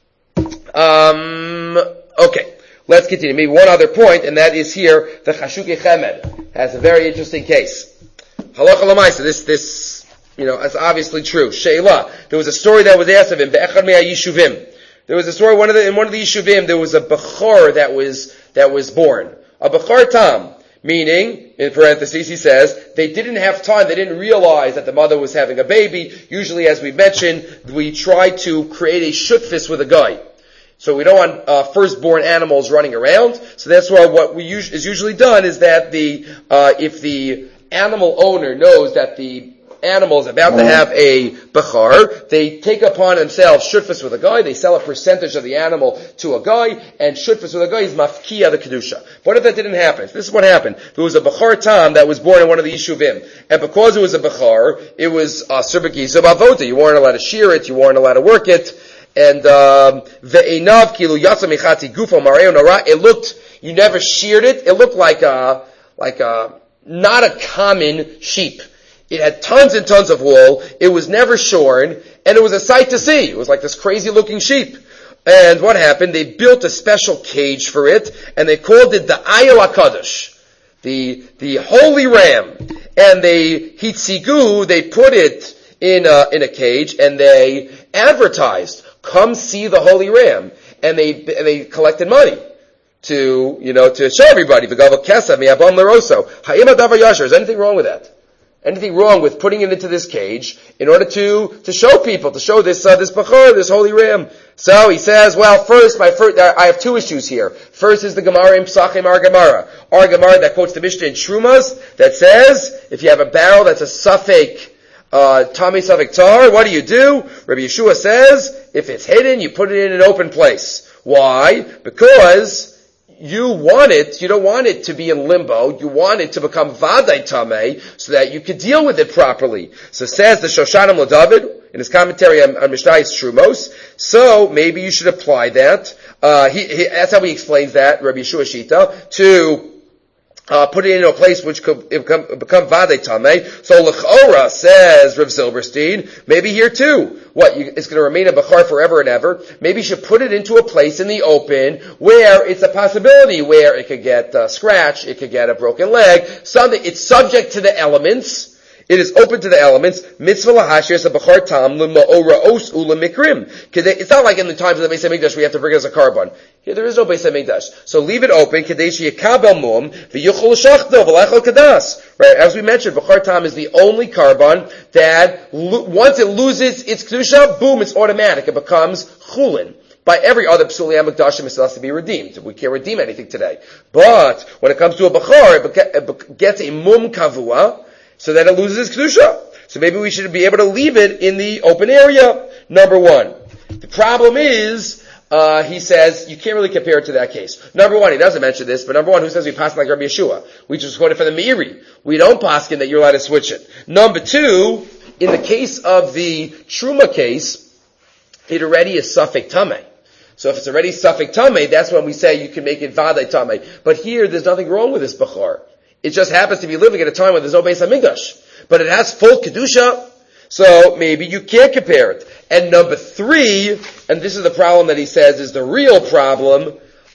Speaker 1: Okay, let's continue. Maybe one other point, and that is here, the Chashukei Chemed has a very interesting case. Halacha l'maisa, this, is obviously true. Sheila, there was a story that was asked of him, Be'echad Me'ah Yishuvim. There was a story, in one of the Yishuvim, there was a Bechor that was born. A Bechor Tam. Meaning, in parentheses, he says, they didn't have time, they didn't realize that the mother was having a baby. Usually, as we mentioned, we try to create a shutfis with a guy. So we don't want firstborn animals running around. So that's why what is usually done is that if the animal owner knows that the animal is about to have a bechar, they take upon themselves shutfus with a guy, they sell a percentage of the animal to a guy, and shutfus with a guy is mafkiya the kedusha. What if that didn't happen? This is what happened. There was a bechar tam that was born in one of the yishuvim, and because it was a bechar, it was serbekisa bavota. You weren't allowed to shear it, you weren't allowed to work it, and ve'enav kilu yatsa michati gufo mareo nara. It looked, you never sheared it. It looked like a not a common sheep. It had tons and tons of wool. It was never shorn, and it was a sight to see. It was like this crazy looking sheep. And what happened? They built a special cage for it, and they called it the Ayel HaKadosh, the holy ram. And they hitzigu, they put it in a cage, and they advertised, "Come see the holy ram." And they collected money to show everybody. V'gaval kesav mi'abam l'roso. Ha'im hadavar yasher. Is anything wrong with that? Anything wrong with putting it into this cage in order to show people, to show this bachor, this holy ram? So he says, well, I have two issues here. First is the Gemara in Psachim, our Gemara that quotes the Mishnah in Shrumas that says, if you have a barrel that's a safek, Tami Safek Tar, what do? Rabbi Yeshua says, if it's hidden, you put it in an open place. Why? Because you don't want it to be in limbo. You want it to become Vadai Tameh so that you could deal with it properly. So says the Shoshanim LaDavid in his commentary on Mishnayos Trumos. So maybe you should apply that. That's how he explains that, Rabbi Yeshua Shita, to put it in a place which could become Vadei Tameh. So L'chora, says Rav Silberstein, maybe here too. It's going to remain a Bechar forever and ever. Maybe you should put it into a place in the open where it's a possibility where it could get scratched, it could get a broken leg, something. It's subject to the elements. It is open to the elements. Mitzvah lahashir is a bechar tam l'ma'oraos u'lemikrim. It's not like in the times of the Beis Hamikdash we have to bring as a carbon. Here there is no Beis Hamikdash. So leave it open. Kadesh yekabel mum v'yuchol shachto v'lechol kadas. Right? As we mentioned, bechar tam is the only carbon that once it loses its kedusha, boom, it's automatic. It becomes chulin. By every other psuli hamikdashim, it still has to be redeemed. We can't redeem anything today. But when it comes to a bechar, it gets a mum kavua, so that it loses its kedusha. So maybe we should be able to leave it in the open area. Number one. The problem is, he says, you can't really compare it to that case. Number one, he doesn't mention this, but number one, who says we pass like Rabbi Yeshua? We just quote it for the Meiri. We don't paskin that you're allowed to switch it. Number two, in the case of the Truma case, it already is Safek Tameh. So if it's already Safek Tameh, that's when we say you can make it Vadai Tameh. But here, there's nothing wrong with this Bechar. It just happens to be living at a time when there's no Beis Hamikdash. But it has full Kedusha, so maybe you can't compare it. And number three, and this is the problem that he says is the real problem,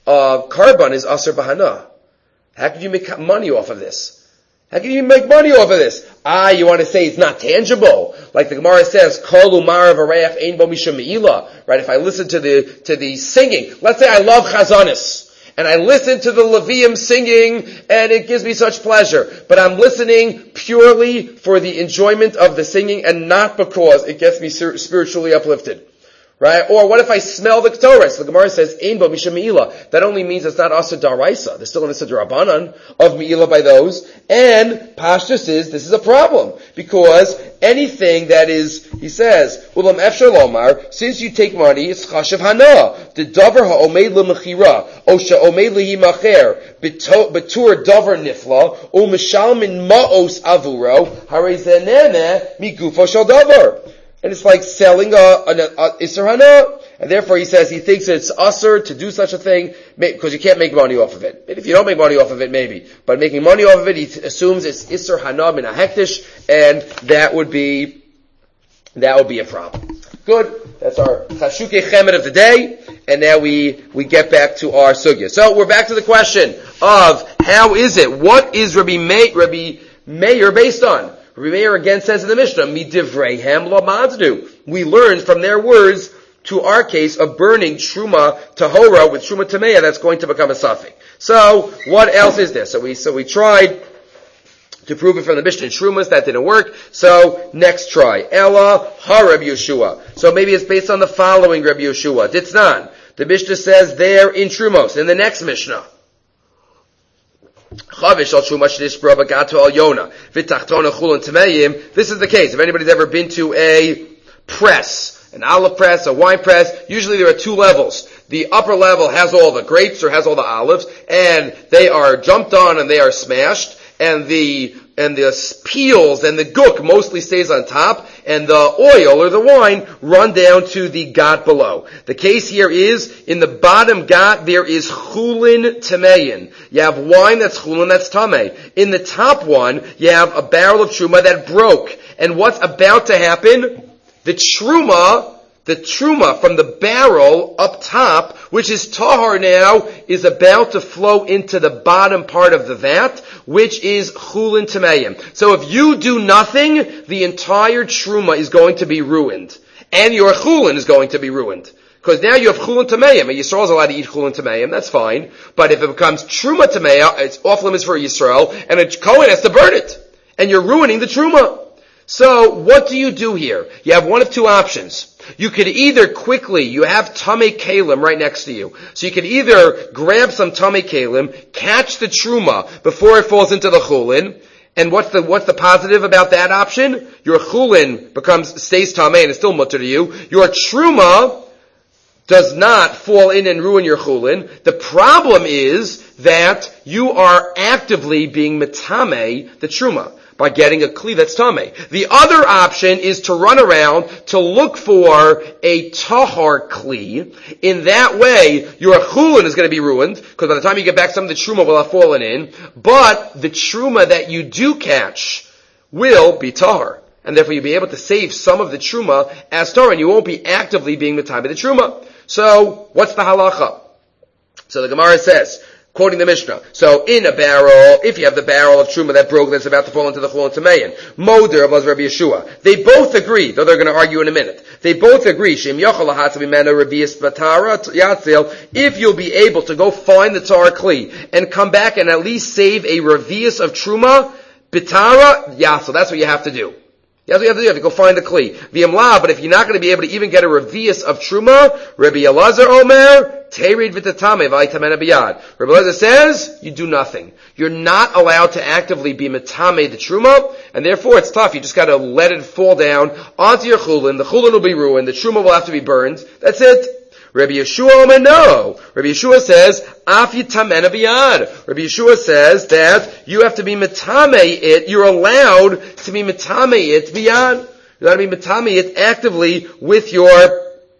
Speaker 1: carbon is Asr Bahana. How can you make money off of this? How can you make money off of this? You want to say it's not tangible. Like the Gemara says, Kol umar v'reach ein bo mishum me'ila. Right, if I listen to the singing, let's say I love Chazanis, and I listen to the Levium singing, and it gives me such pleasure. But I'm listening purely for the enjoyment of the singing, and not because it gets me spiritually uplifted. Right? Or what if I smell the Torah? So the Gemara says, Ein bo mishum me'ila. That only means it's not asa daraisa. There's still an asa darabanan of me'ila by those. And Pashtus is, this is a problem. Because anything that is, he says, Ulam efshar lomar, since you take money, it's chashav hana. The davar ha'omeid l'mechira, o sha'omeid lihi macher, betur davar nifla, o mishal min ma'os avuro, harei zenene migufo shal davar. And it's like selling an Isser Hana. And therefore he says he thinks it's usser to do such a thing because you can't make money off of it. And if you don't make money off of it, maybe. But making money off of it, he assumes it's Isser Hana min hektish, and that would be a problem. Good. That's our Chashuke Chemed of the day. And now we get back to our sugya. So we're back to the question of how is it? What is Rabbi Meir based on? Rabbi Meir again says in the Mishnah, Midivreihem lamadnu. We learned from their words to our case of burning Truma Tahora with Truma Tameya that's going to become a Safek. So, what else is there? So we tried to prove it from the Mishnah in Trumas, that didn't work. So, next try. Ella HaReb Yeshua. So maybe it's based on the following Reb Yeshua. Ditznan. The Mishnah says there in Trumos, in the next Mishnah. This is the case. If anybody's ever been to a press, an olive press, a wine press, usually there are two levels. The upper level has all the grapes or has all the olives, and they are jumped on and they are smashed, and the peels and the gook mostly stays on top, and the oil or the wine run down to the gat below. The case here is, in the bottom gat, there is chulin tameyin. You have wine that's chulin, that's tameh. In the top one, you have a barrel of truma that broke. And what's about to happen? The truma from the barrel up top, which is tahar now, is about to flow into the bottom part of the vat, which is chulin tameim. So if you do nothing, the entire truma is going to be ruined. And your chulin is going to be ruined. Because now you have chulin tameim, and Yisrael is allowed to eat chulin tameim, that's fine. But if it becomes truma tameim, it's off limits for Yisrael, and a Kohen has to burn it. And you're ruining the truma. So, what do you do here? You have one of two options. You could either quickly, you have Tamei Kalim right next to you. So you could either grab some Tamei Kalim, catch the Truma before it falls into the Chulin, and what's the positive about that option? Your Chulin stays Tamei and it's still mutter to you. Your Truma does not fall in and ruin your Chulin. The problem is that you are actively being Metame the Truma by getting a kli that's tamei. The other option is to run around to look for a tahar kli. In that way, your chulin is going to be ruined, because by the time you get back, some of the truma will have fallen in, but the truma that you do catch will be tahar. And therefore you'll be able to save some of the truma as tahar, and you won't be actively being metame the truma. So, what's the halacha? So the Gemara says, quoting the Mishnah. So, in a barrel, if you have the barrel of truma that broke, that's about to fall into the chulin tamein, moder was Rabbi Yeshua. They both agree, though they're going to argue in a minute. They both agree, Shem yochel lahatzav mimenu revius batara yatzil, if you'll be able to go find the tar kli and come back and at least save a revius of truma, bitara yatzil. That's what you have to do. That's what you have to do. You have to go find the kli. V'yamla, but if you're not going to be able to even get a revius of truma, Rabbi Elazar Omer, terid v'tatame v'aitamena biyad. Rabbi Elazar says, you do nothing. You're not allowed to actively be metame the truma, and therefore it's tough. You just got to let it fall down onto your chulin. The chulin will be ruined. The truma will have to be burned. That's it. Rabbi Yeshua Omer, no. Rabbi Yeshua says, af yitamena biyad. Rabbi Yeshua says that you have to be metame it. You're allowed to be metame it biyad. You're allowed to be metame it actively with your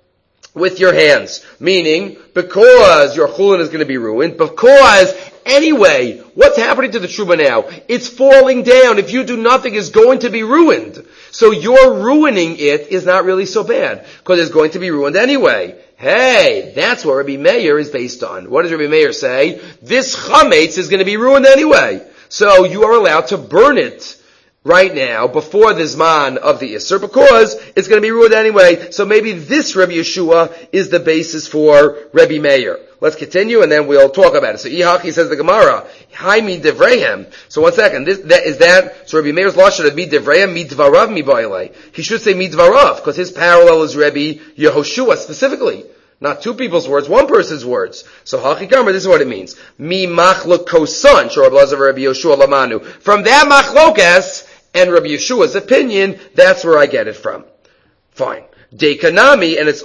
Speaker 1: hands. Meaning, because your chulin is going to be ruined, because anyway, what's happening to the truma now? It's falling down. If you do nothing, it's going to be ruined. So your ruining it is not really so bad, because it's going to be ruined anyway. Hey, that's what Rabbi Meir is based on. What does Rabbi Meir say? This chametz is going to be ruined anyway. So you are allowed to burn it right now, before the Zman of the Isser, because it's going to be ruined anyway. So maybe this Rabbi Yeshua is the basis for Rabbi Meir. Let's continue and then we'll talk about it. So Ihaki says the Gemara, Hi mi devrehem. So one second, so Rabbi Meir's law should be devrehem mi dvarav mi ba'ilei. He should say mi dvarav, because his parallel is Rabbi Yehoshua specifically. Not two people's words, one person's words. So Hachikamar, this is what it means. Mi machlok kosan, Shor Rabbi Rabbi Yehoshua lamanu. From that machlokas and Rabbi Yeshua's opinion, that's where I get it from. Fine. Dekanami, and it's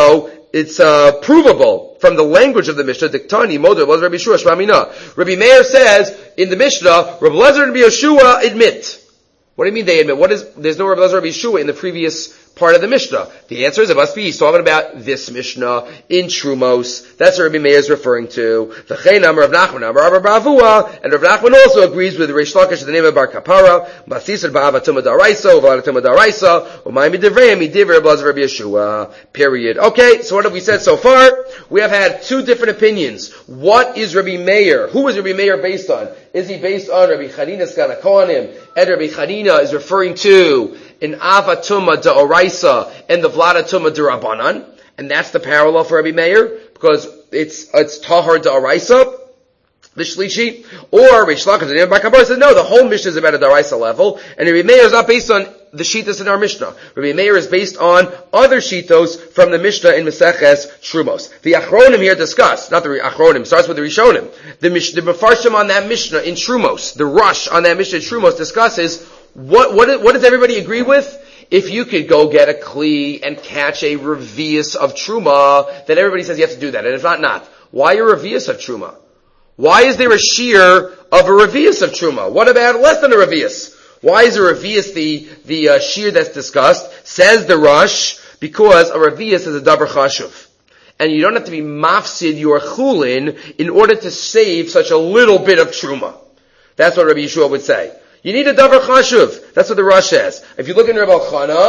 Speaker 1: provable from the language of the Mishnah. Diktani, Moder, Rabbi Yeshua, Shmamina. Rabbi Meir says in the Mishnah, Rabbi Lezer and Rabbi Yeshua admit. What do you mean they admit? There's no Rabbi Lezer and Rabbi Yeshua in the previous part of the Mishnah. The answer is it must be he's talking about this Mishnah in Trumos. That's what Rabbi Meir is referring to. V'chein Amar Rav Nachman, Amar Rav Bavua, and Rav Nachman also agrees with Reish Lakish, the name of Bar Kapara, Basisar Ba'ava Tumah Daraisa, Uvala Tumah Daraisa, Umayim Midivrei, Midivre Rabbi Lezer Rabbi Yeshua. Period. Okay, so what have we said so far? We have had two different opinions. What is Rabbi Meir? Who is Rabbi Meir based on? Is he based on Rabbi Chanina Skana Kohanim? And Rabbi Chanina is referring to in Avatuma Da'oraisa and the Vlada Tuma D'Rabanan, and that's the parallel for Rabbi Meir, because it's Tahar Da'oraisa, the Shlishi, or Reish Lakish, the name of Bar Kapara says, no, the whole Mishnah is about a Da'oraisa level, and Rabbi Meir is not based on the Shitas in our Mishnah. Rabbi Meir is based on other Shitos from the Mishnah in Meseches Trumos. The Achronim here discuss, not the Achronim, starts with the Rishonim. The Mefarshim on that Mishnah in Trumos, the Rush on that Mishnah in Trumos discusses what does everybody agree with? If you could go get a kli and catch a revius of truma, then everybody says you have to do that. And if not. Why a revius of truma? Why is there a shear of a revius of truma? What about less than a revius? Why is a revius the shear that's discussed? Says the Rush, because a revius is a davar chashuv. And you don't have to be mafsid your chulin in order to save such a little bit of truma. That's what Rabbi Yeshua would say. You need a davar chashuv. That's what the Rush says. If you look in Reb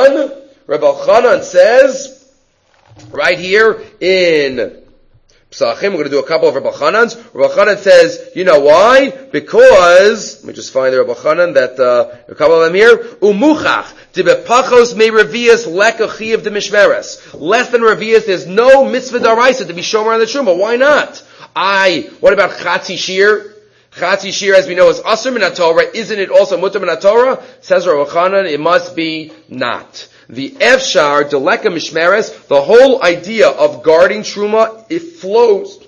Speaker 1: Elchanan says, right here in Psachim, we're going to do a couple of Reb Elchanans. Reb Elchanan says, you know why? Because, let me just find the Reb Elchanan, a couple of them here. Umuchach, tibepachos me revius lekachi of the mishmeres. Less than revius, there's no mitzvah daraisa to be shomer on the truma. Why not? What about chatzi shir? Chatzi shir, as we know, is asur min haTorah. Isn't it also mutar min haTorah? Says Rav Elchanan, it must be not. The efshar deleka mishmeres, the whole idea of guarding truma, it flows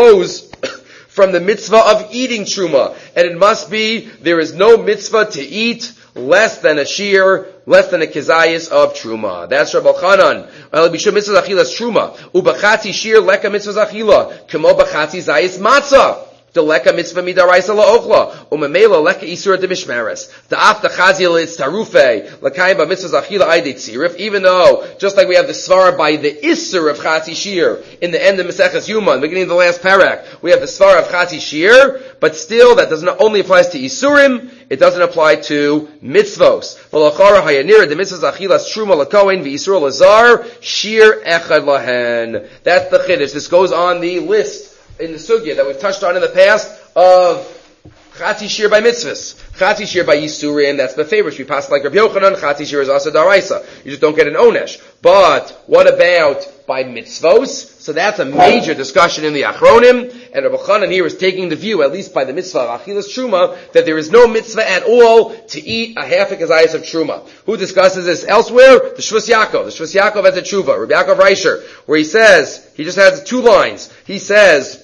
Speaker 1: from the mitzvah of eating truma, and it must be there is no mitzvah to eat less than a shir, less than a kezayis of truma. That's Rav Elchanan. El bishum mitzvah zachilas truma ubachatzi shir leka mitzvah zachila kemo bachatzi zayis matzah. The leka mitzvah midaraisa laochla, umemela leka isura de mishmeres. The afta chazil it's tarufe lekayim ba mitzvah zachila aydei tzirif. Even though, just like we have the svara by the isur of chatzi shir in the end of Maseches Yuman, beginning of the last parak, we have the svara of chatzi shir, but still that doesn't only applies to isurim. It doesn't apply to mitzvos. V'lachara hayanira the mitzvah zachilas truma lakohen v'isur lazar shir echad lahen. That's the chiddush. This goes on the list in the sugya that we've touched on in the past of chatzi shir by mitzvahs, chatzi shir by yisurim. That's the favorite. We pass like Rabbi Yochanan. Chatzi shir is asa daraisa. You just don't get an onesh. But what about by mitzvos? So that's a major discussion in the Achronim. And Rabbi Chanan here is taking the view, at least by the mitzvah of achilas truma, that there is no mitzvah at all to eat a half a kazayas of truma. Who discusses this elsewhere? The Shvus Yaakov. The Shvus Yaakov has a tshuva, Rabbi Yaakov Reisher, where he says, he just has 2 lines. He says,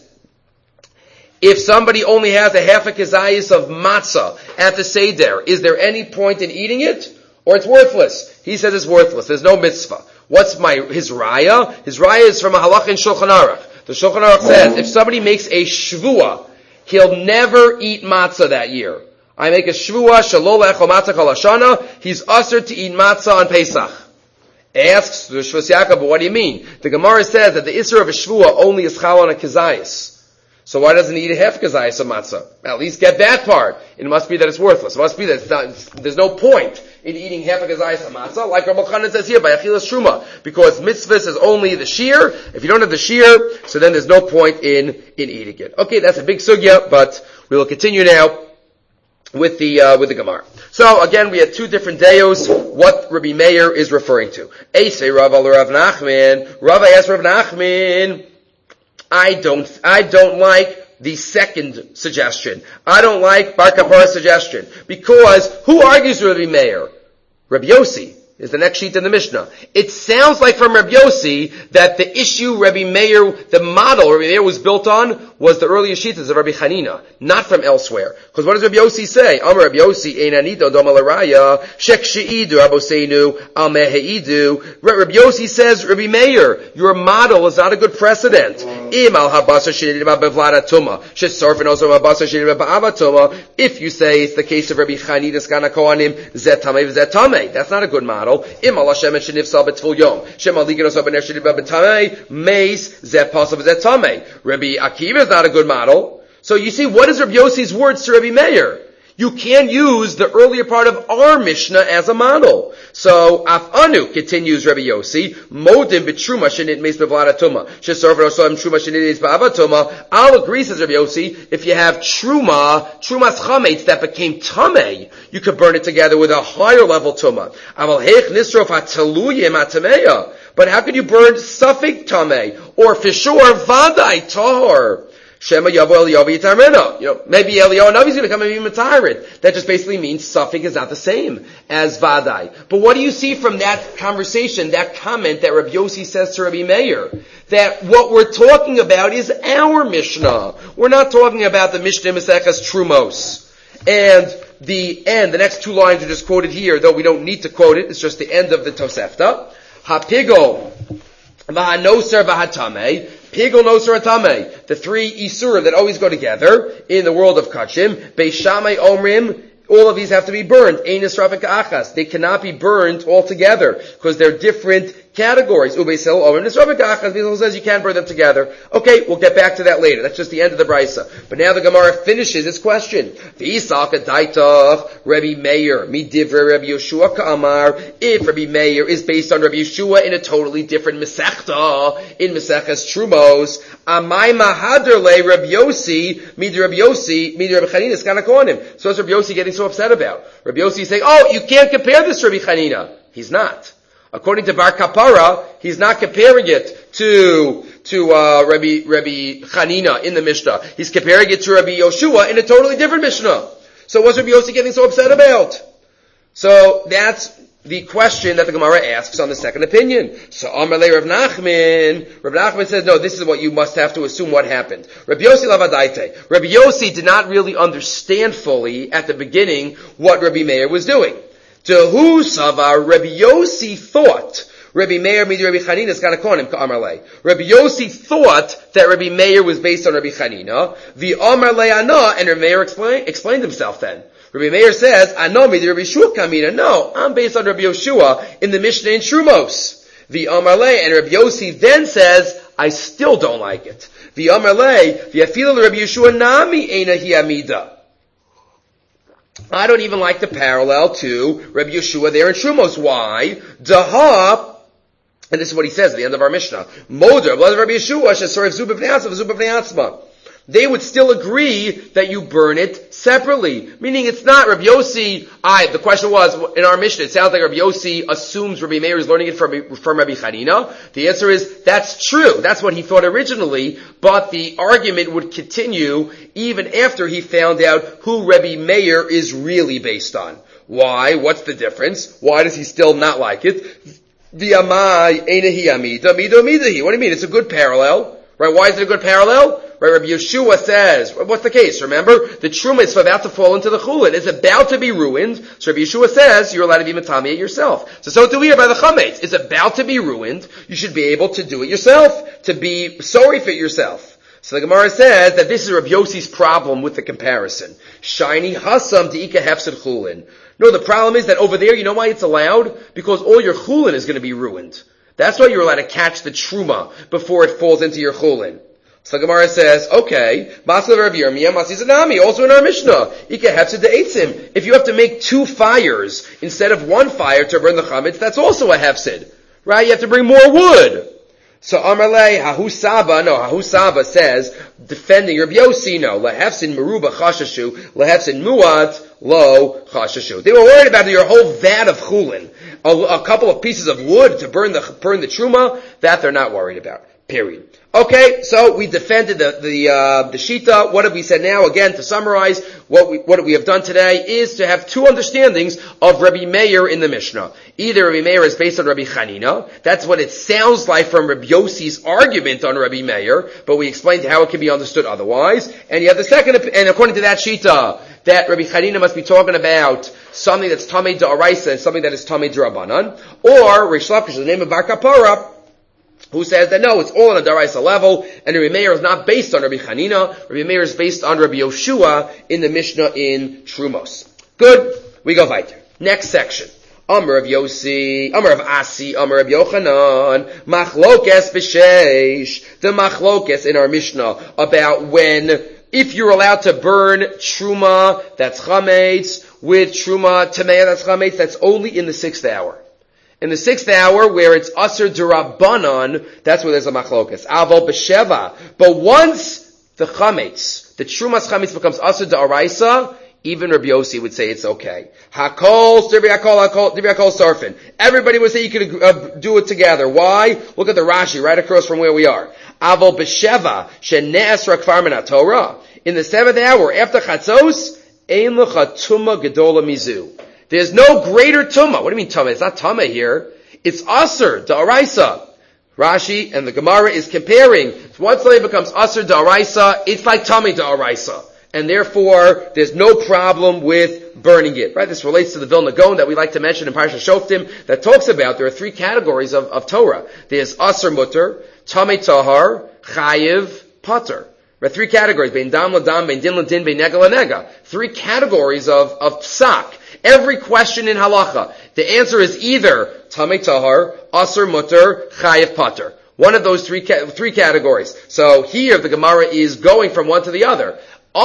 Speaker 1: if somebody only has a half a kazayas of matzah at the Seder, is there any point in eating it? Or it's worthless? He says it's worthless. There's no mitzvah. What's his raya? His raya is from a halach in Shulchan Aruch. The Shulchan Aruch says, if somebody makes a shvua, he'll never eat matzah that year. I make a shvua, shalol echol matzah kol hashana, he's usher to eat matzah on Pesach. Asks the Shvus Yaakov, but what do you mean? The Gemara says that the isser of a shvua only is chal on a kazayas. So why doesn't he eat a half kazayas of matzah? At least get that part. It must be that it's worthless. It must be that there's no point in eating half a kazayas of matzah, like Rabbi Chanan says here by achilas truma, because mitzvahs is only the shear. If you don't have the shear, so then there's no point in eating it. Okay, that's a big sugya, but we will continue now with the Gemara. So again, we had 2 different deos, what Rabbi Meir is referring to. Eisei Rav al Rav Nachman. Rav asked Rav Nachman, I don't like the second suggestion. I don't like Bar Kapara's suggestion. Because who argues with Rabbi Meir? Rabbi Yossi is the next sheet in the Mishnah. It sounds like from Rabbi Yossi that the issue Rabbi Meir, the model Rabbi Meir was built on, was the earlier sheets of Rabbi Chanina, not from elsewhere. Because what does Rabbi Yossi say? Amar Rabbi Yossi, Einanito dom alaraya, shek she'idu aboseinu, al meheidu. Rabbi Yossi says, Rabbi Meir, your model is not a good precedent. Im al habasa she'idima bevladatuma, she'sorfen also habasa she'idima ba'avatuma. If you say it's the case of Rabbi Chanina skana kohanim, zetame v'zetame. That's not a good model. Im al Hashem shenifsal betvul yom, shem al liganos obener she'idima betame, meis zet pasav zetame. Rabbi Akiva is not a good model. So you see, what is Rabbi Yossi's words to Rabbi Meir? You can't use the earlier part of our Mishnah as a model. So, Af Anu, continues Rabbi Yossi, Modim b'truma shenit meis bevladatuma, shesorfen osoim truma shenit meis ba'avatuma. I'll agree, says Rabbi Yossi, if you have trumas chametz that became tamei, you could burn it together with a higher level tuma. Aval heich nisrof ha'taluyim ha'tameya. But how could you burn suffik tamei? Or for sure, vadai tahor. Shema Yavo Eliyahu Yitarmena. Maybe Eliyahu Navi is going to come and be Matarit. That just basically means suffix is not the same as Vadai. But what do you see from that conversation, that comment that Rabbi Yossi says to Rabbi Meir? That what we're talking about is our Mishnah. We're not talking about the Mishnah Maseches Trumos. And the next two lines are just quoted here, though we don't need to quote it. It's just the end of the Tosefta. Hapigo V'hanosar v'hatame. Pigol nosar atame. The three isurim that always go together in the world of kachim. Beishamai omrim. All of these have to be burned. Einis rafik achas. They cannot be burned all together because they're different categories. Ubeisel omrim nisrafik achas. Bisel says you can't burn them together. Okay, we'll get back to that later. That's just the end of the brisa. But now the Gemara finishes its question. V'isaka daitach Rabbi Meir midivre Rabbi Yeshua ka'amar. If Rabbi Meir is based on Rabbi Yeshua in a totally different mesechta, in Meseches Trumos, amay mahader le Rabbi Yossi mid Rabbi Chanina skana kohanim. So what's Rabbi Yossi getting so upset about? Rabbi Yossi is saying, oh, you can't compare this to Rabbi Chanina. He's not. According to Bar Kapara, he's not comparing it to Rabbi Chanina in the Mishnah. He's comparing it to Rabbi Yoshua in a totally different Mishnah. So what's Rabbi Yossi getting so upset about? So that's the question that the Gemara asks on the second opinion. So Amalei Rav Nachman says, no, this is what you must have to assume what happened. Rabbi Yossi lavadaite. Rabbi Yossi did not really understand fully at the beginning what Rabbi Meir was doing. Tehu Savar, Rabbi Yossi thought Rabbi Meir midi Rabbi Chanina is kanakonim ka'amarlei. Rabbi Yossi thought that Rabbi Meir was based on Rabbi Chanina. The Amarlei Ana, and Rabbi Meir explained himself then. Rabbi Meir says, Ano midi Rabbi Yeshua kamina. No, I'm based on Rabbi Yeshua in the Mishnah in Trumos. The Amarlei, and Rabbi Yossi then says, I still don't like it. The Amarlei, the Afila Rabbi Yeshua nami eina hi amida. I don't even like the parallel to Rabbi Yeshua there in Trumos. Why? Daha, and this is what he says at the end of our Mishnah. Moder, blood of Rabbi Yeshua, shesorif zu b'vnei atzma. They would still agree that you burn it separately. Meaning it's not Rabbi Yossi, the question was, in our Mishnah, it sounds like Rabbi Yossi assumes Rabbi Meir is learning it from Rabbi Chanina. The answer is, that's true. That's what he thought originally, but the argument would continue even after he found out who Rabbi Meir is really based on. Why? What's the difference? Why does he still not like it? What do you mean? It's a good parallel. Right? Why is it a good parallel? Right? Rabbi Yeshua says, what's the case? Remember, the truma is about to fall into the chulin. It's about to be ruined. So Rabbi Yeshua says, you're allowed to be matami it yourself. So do we here by the chametz. It's about to be ruined. You should be able to do it yourself. To be sorry for it yourself. So the Gemara says that this is Rabbi Yossi's problem with the comparison. Shiny hasam de'ika hefsed chulin. No, the problem is that over there, you know why it's allowed? Because all your chulin is going to be ruined. That's why you're allowed to catch the truma before it falls into your chulin. So the Gemara says, okay, also in our Mishnah, if you have to make two fires instead of one fire to burn the chametz, that's also a hefsid. Right? You have to bring more wood. So Amarle, Hahusaba says, defending Rabbi Yossi, no, lehefsin meruba chashashu, lehefsin muat lo chashashu. They were worried about your whole vat of chulin, a couple of pieces of wood to burn the truma, that they're not worried about. Period. Okay, so we defended the Shita. What have we said now? Again, to summarize, what we have done today is to have two understandings of Rabbi Meir in the Mishnah. Either Rabbi Meir is based on Rabbi Chanina. That's what it sounds like from Rabbi Yossi's argument on Rabbi Meir, but we explained how it can be understood otherwise. And you have the second, and according to that Shita, that Rabbi Chanina must be talking about something that's Tamei D'Oraisa and something that is Tamei D'Rabbanan. Or Rish Lakish, the name of Bar Kapara, who says that no, it's all on a Daraisa level, and Rabbi Meir is not based on Rabbi Chanina. Rabbi Meir is based on Rabbi Yoshua in the Mishnah in Trumos. Good. We go weiter. Next section. Amar of Yossi, Amar of Asi, Amar of Yochanan, Machlokes b'sheish. The Machlokes in our Mishnah about if you're allowed to burn Truma, that's Chametz, with Truma Tamei, that's Chametz, that's only in the 6th hour. In the 6th hour, where it's Asr D'Rabbanan, that's where there's a machlokas. Avol b'sheva. But once the chametz, the Trumas chametz becomes Asr D'Oraisa, even Rabbi Yossi would say it's okay. Hakol, Divri Hakol Sarfin. Everybody would say you could do it together. Why? Look at the Rashi right across from where we are. Avol b'sheva, she'ne'es rakvar min Torah. In the 7th hour, after Chatzos, ein lecha tuma gedola mizu. There's no greater tumah. What do you mean tumah? It's not tumah here. It's asr da'araisa. Rashi and the Gemara is comparing. Once something becomes asr da'araisa, it's like tumah da'araisa. And therefore, there's no problem with burning it. Right? This relates to the Vilna Gaon that we like to mention in Parsha Shoftim that talks about there are 3 categories of Torah. There's asr mutter, tamei tahar, chayiv, pater. Right? 3 categories. Bein dam ladam, bein din ladin, bein nega lanega. 3 categories of psak. Every question in halacha, the answer is either tamei tahar, asr mutter, chayiv pater. One of those 3 categories. So here the Gemara is going from one to the other.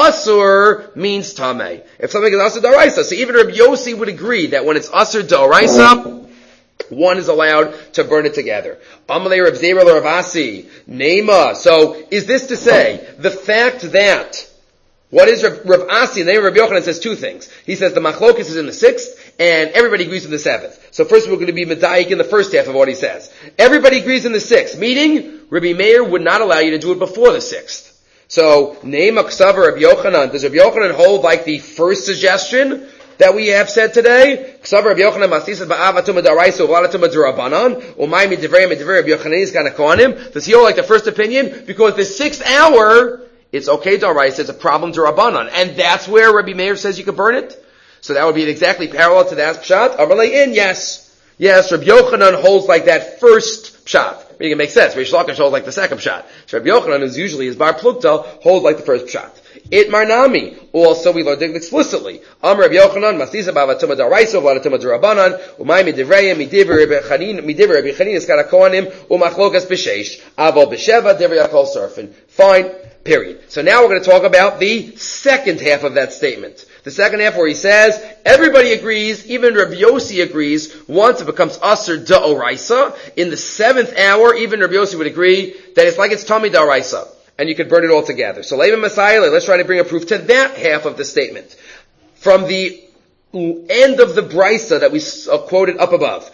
Speaker 1: Asur means tamei. If something is asur d'oraisa, so even Rabbi Yossi would agree that when it's asur d'oraisa, one is allowed to burn it together. Amalei Rav Zera Rav Asi, Neima. So is this to say the fact that what is Rav Asi? The name of Rabbi Yochanan says 2 things. He says the machlokas is in the 6th, and everybody agrees in the 7th. So first we're going to be medayik in the first half of what he says. Everybody agrees in the 6th, meaning Rabbi Meir would not allow you to do it before the 6th. So, Neima Ksavar Rabbi Yochanan. Does Rabbi Yochanan hold like the first suggestion that we have said today? Ksavar Rabbi Yochanan Masisa Ba'ava Tuma D'Oraisa U'Vala Tuma D'Rabanan U'May Midivrei Rabbi Yochanan is going to call him. Does he hold like the first opinion? Because the 6th hour, it's okay D'Oraisa, it's a problem D'Rabanan. And that's where Rabbi Meir says you can burn it? So that would be exactly parallel to that pshat. Amalei in, yes. Yes, Rabbi Yochanan holds like that first pshat. It can make sense. Rish Lakish holds like the second pshat. So Rabbi Yochanan, who's usually his bar plukta, holds like the first pshat. It marnami. Also, we learned it explicitly. Am Rabbi Yochanan, Masisa Bavatuma D'Oraisa, Valatuma D'Rabanan, Umay Midivrei, Midivrei Rabbi Chanin, Eskara Kohanim, Umachlokas B'Sheish, Avol B'Sheva, Divrei Akol Sarfin. Fine. Period. So now we're going to talk about the second half of that statement. The second half where he says, everybody agrees, even Rabbi Yossi agrees, once it becomes Asr D'Oraisa, in the 7th hour, even Rabbi Yossi would agree that it's like it's Tamei D'Oraisa, and you could burn it all together. So Leiva Messiah, let's try to bring a proof to that half of the statement. From the end of the Brisa that we quoted up above.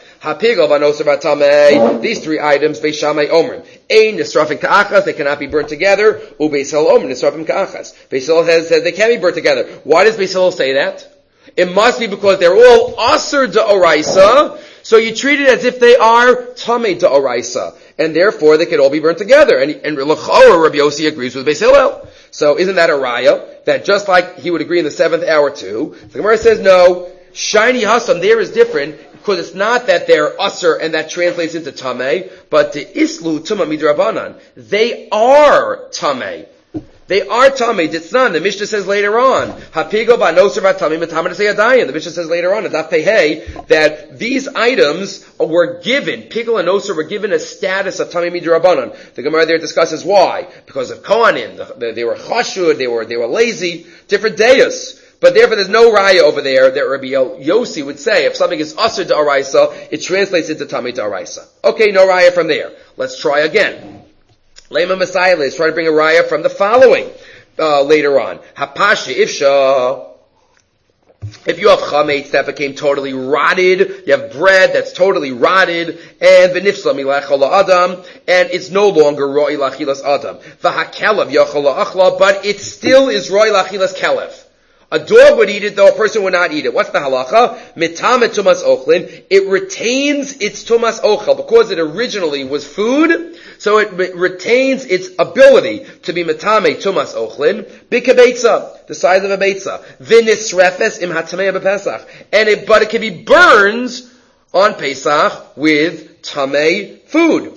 Speaker 1: These 3 items, Beis Shammai Omrim. Ein nisrafim ka'achas, they cannot be burnt together. Beis Hillel Omrim, nisrafim ka'achas. Beis Hillel says they can be burnt together. Why does Beis Hillel say that? It must be because they're all Asr D'Oraisa, so you treat it as if they are Tamei D'Oraisa, and therefore they could all be burnt together. And L'chora, Rabbi Yossi agrees with Beis Hillel. So isn't that a raya? That just like he would agree in the 7th hour too, the Gemara says no, Shiny Hasam there is different, because it's not that they're Asr and that translates into Tamei, but the Islu Tuma Midrabanan. They are Tamei. They are Tamei. Ditznan, the Mishnah says later on, Hapigo Ba'noser V'Tamei M'Tamei Seyadayin. The Mishnah says later on, Daf Pehei, that these items were given, Pigel and Noser were given a status of Tamei Midrabanan. The Gemara there discusses why. Because of Kohanim, they were Chashud, they were lazy, different deus. But therefore there's no raya over there that Rabbi Yossi would say, if something is Asr D'Oraisa, it translates into Tamei D'Oraisa. Okay, no raya from there. Let's try again. Lema Messiah, let's try to bring a raya from the following, later on. Hapasha Ifsha. If you have chametz that became totally rotted, you have bread that's totally rotted, and v'nifsla milachol adam, and it's no longer roi lachilas adam. V'hakelev yachol la'achla, but it still is roi lachilas kelev. A dog would eat it, though a person would not eat it. What's the halacha? Mitame tumas ochlin. It retains its tumas ochel because it originally was food, so it retains its ability to be mitame tumas ochlin. Bikabetza, the size of a betza. Vinisrefes im hatamei b'Pesach, but it can be burned on Pesach with tamei food.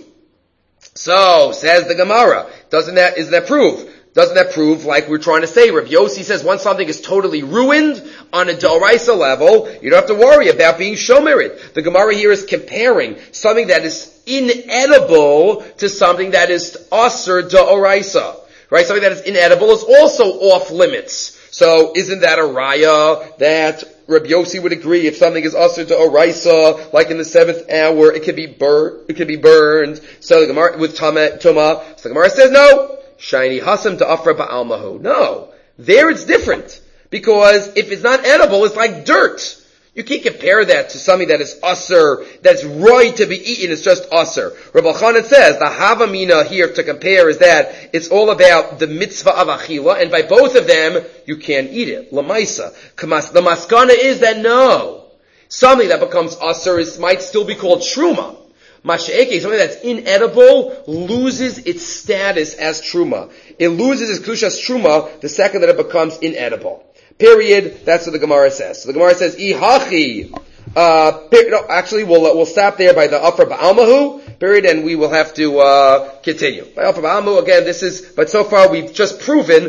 Speaker 1: So says the Gemara. Isn't that proof? Doesn't that prove, like we're trying to say, Rabbi Yossi says once something is totally ruined on a d'oraisa level, you don't have to worry about being shomerit. The Gemara here is comparing something that is inedible to something that is aser d'oraisa. Right? Something that is inedible is also off limits. So isn't that a raya that Rabbi Yossi would agree if something is aser d'oraisa, like in the 7th hour, it could be burned. So the Gemara, with tuma, so the Gemara says no. Shiny hasam to afra ba'almahu. No. There it's different. Because if it's not edible, it's like dirt. You can't compare that to something that is usser, that's right to be eaten, it's just usser. Rabbi Chanan says, the havamina here to compare is that it's all about the mitzvah of achila, and by both of them, you can't eat it. Lamaisa. The maskana is that no. Something that becomes usser might still be called truma. Masha'eke, something that's inedible, loses its status as truma. It loses its kedushas truma the second that it becomes inedible. Period. That's what the Gemara says. So the Gemara says, Ihachi. Actually, we'll stop there by the Afra Ba'almahu, period, and we will have to continue. By Afra Ba'almahu, again, but so far we've just proven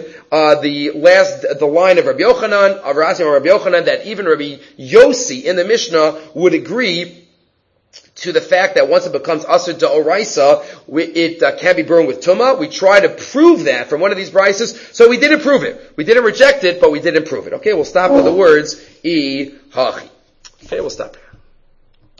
Speaker 1: the line of Rabbi Yochanan, of Rashi and Rabbi Yochanan, that even Rabbi Yossi in the Mishnah would agree to the fact that once it becomes aser d'oraisa, it can be burned with tumah. We try to prove that from one of these brises, so we didn't prove it. We didn't reject it, but we didn't prove it. Okay, we'll stop with the words, I hachi. Okay, we'll stop.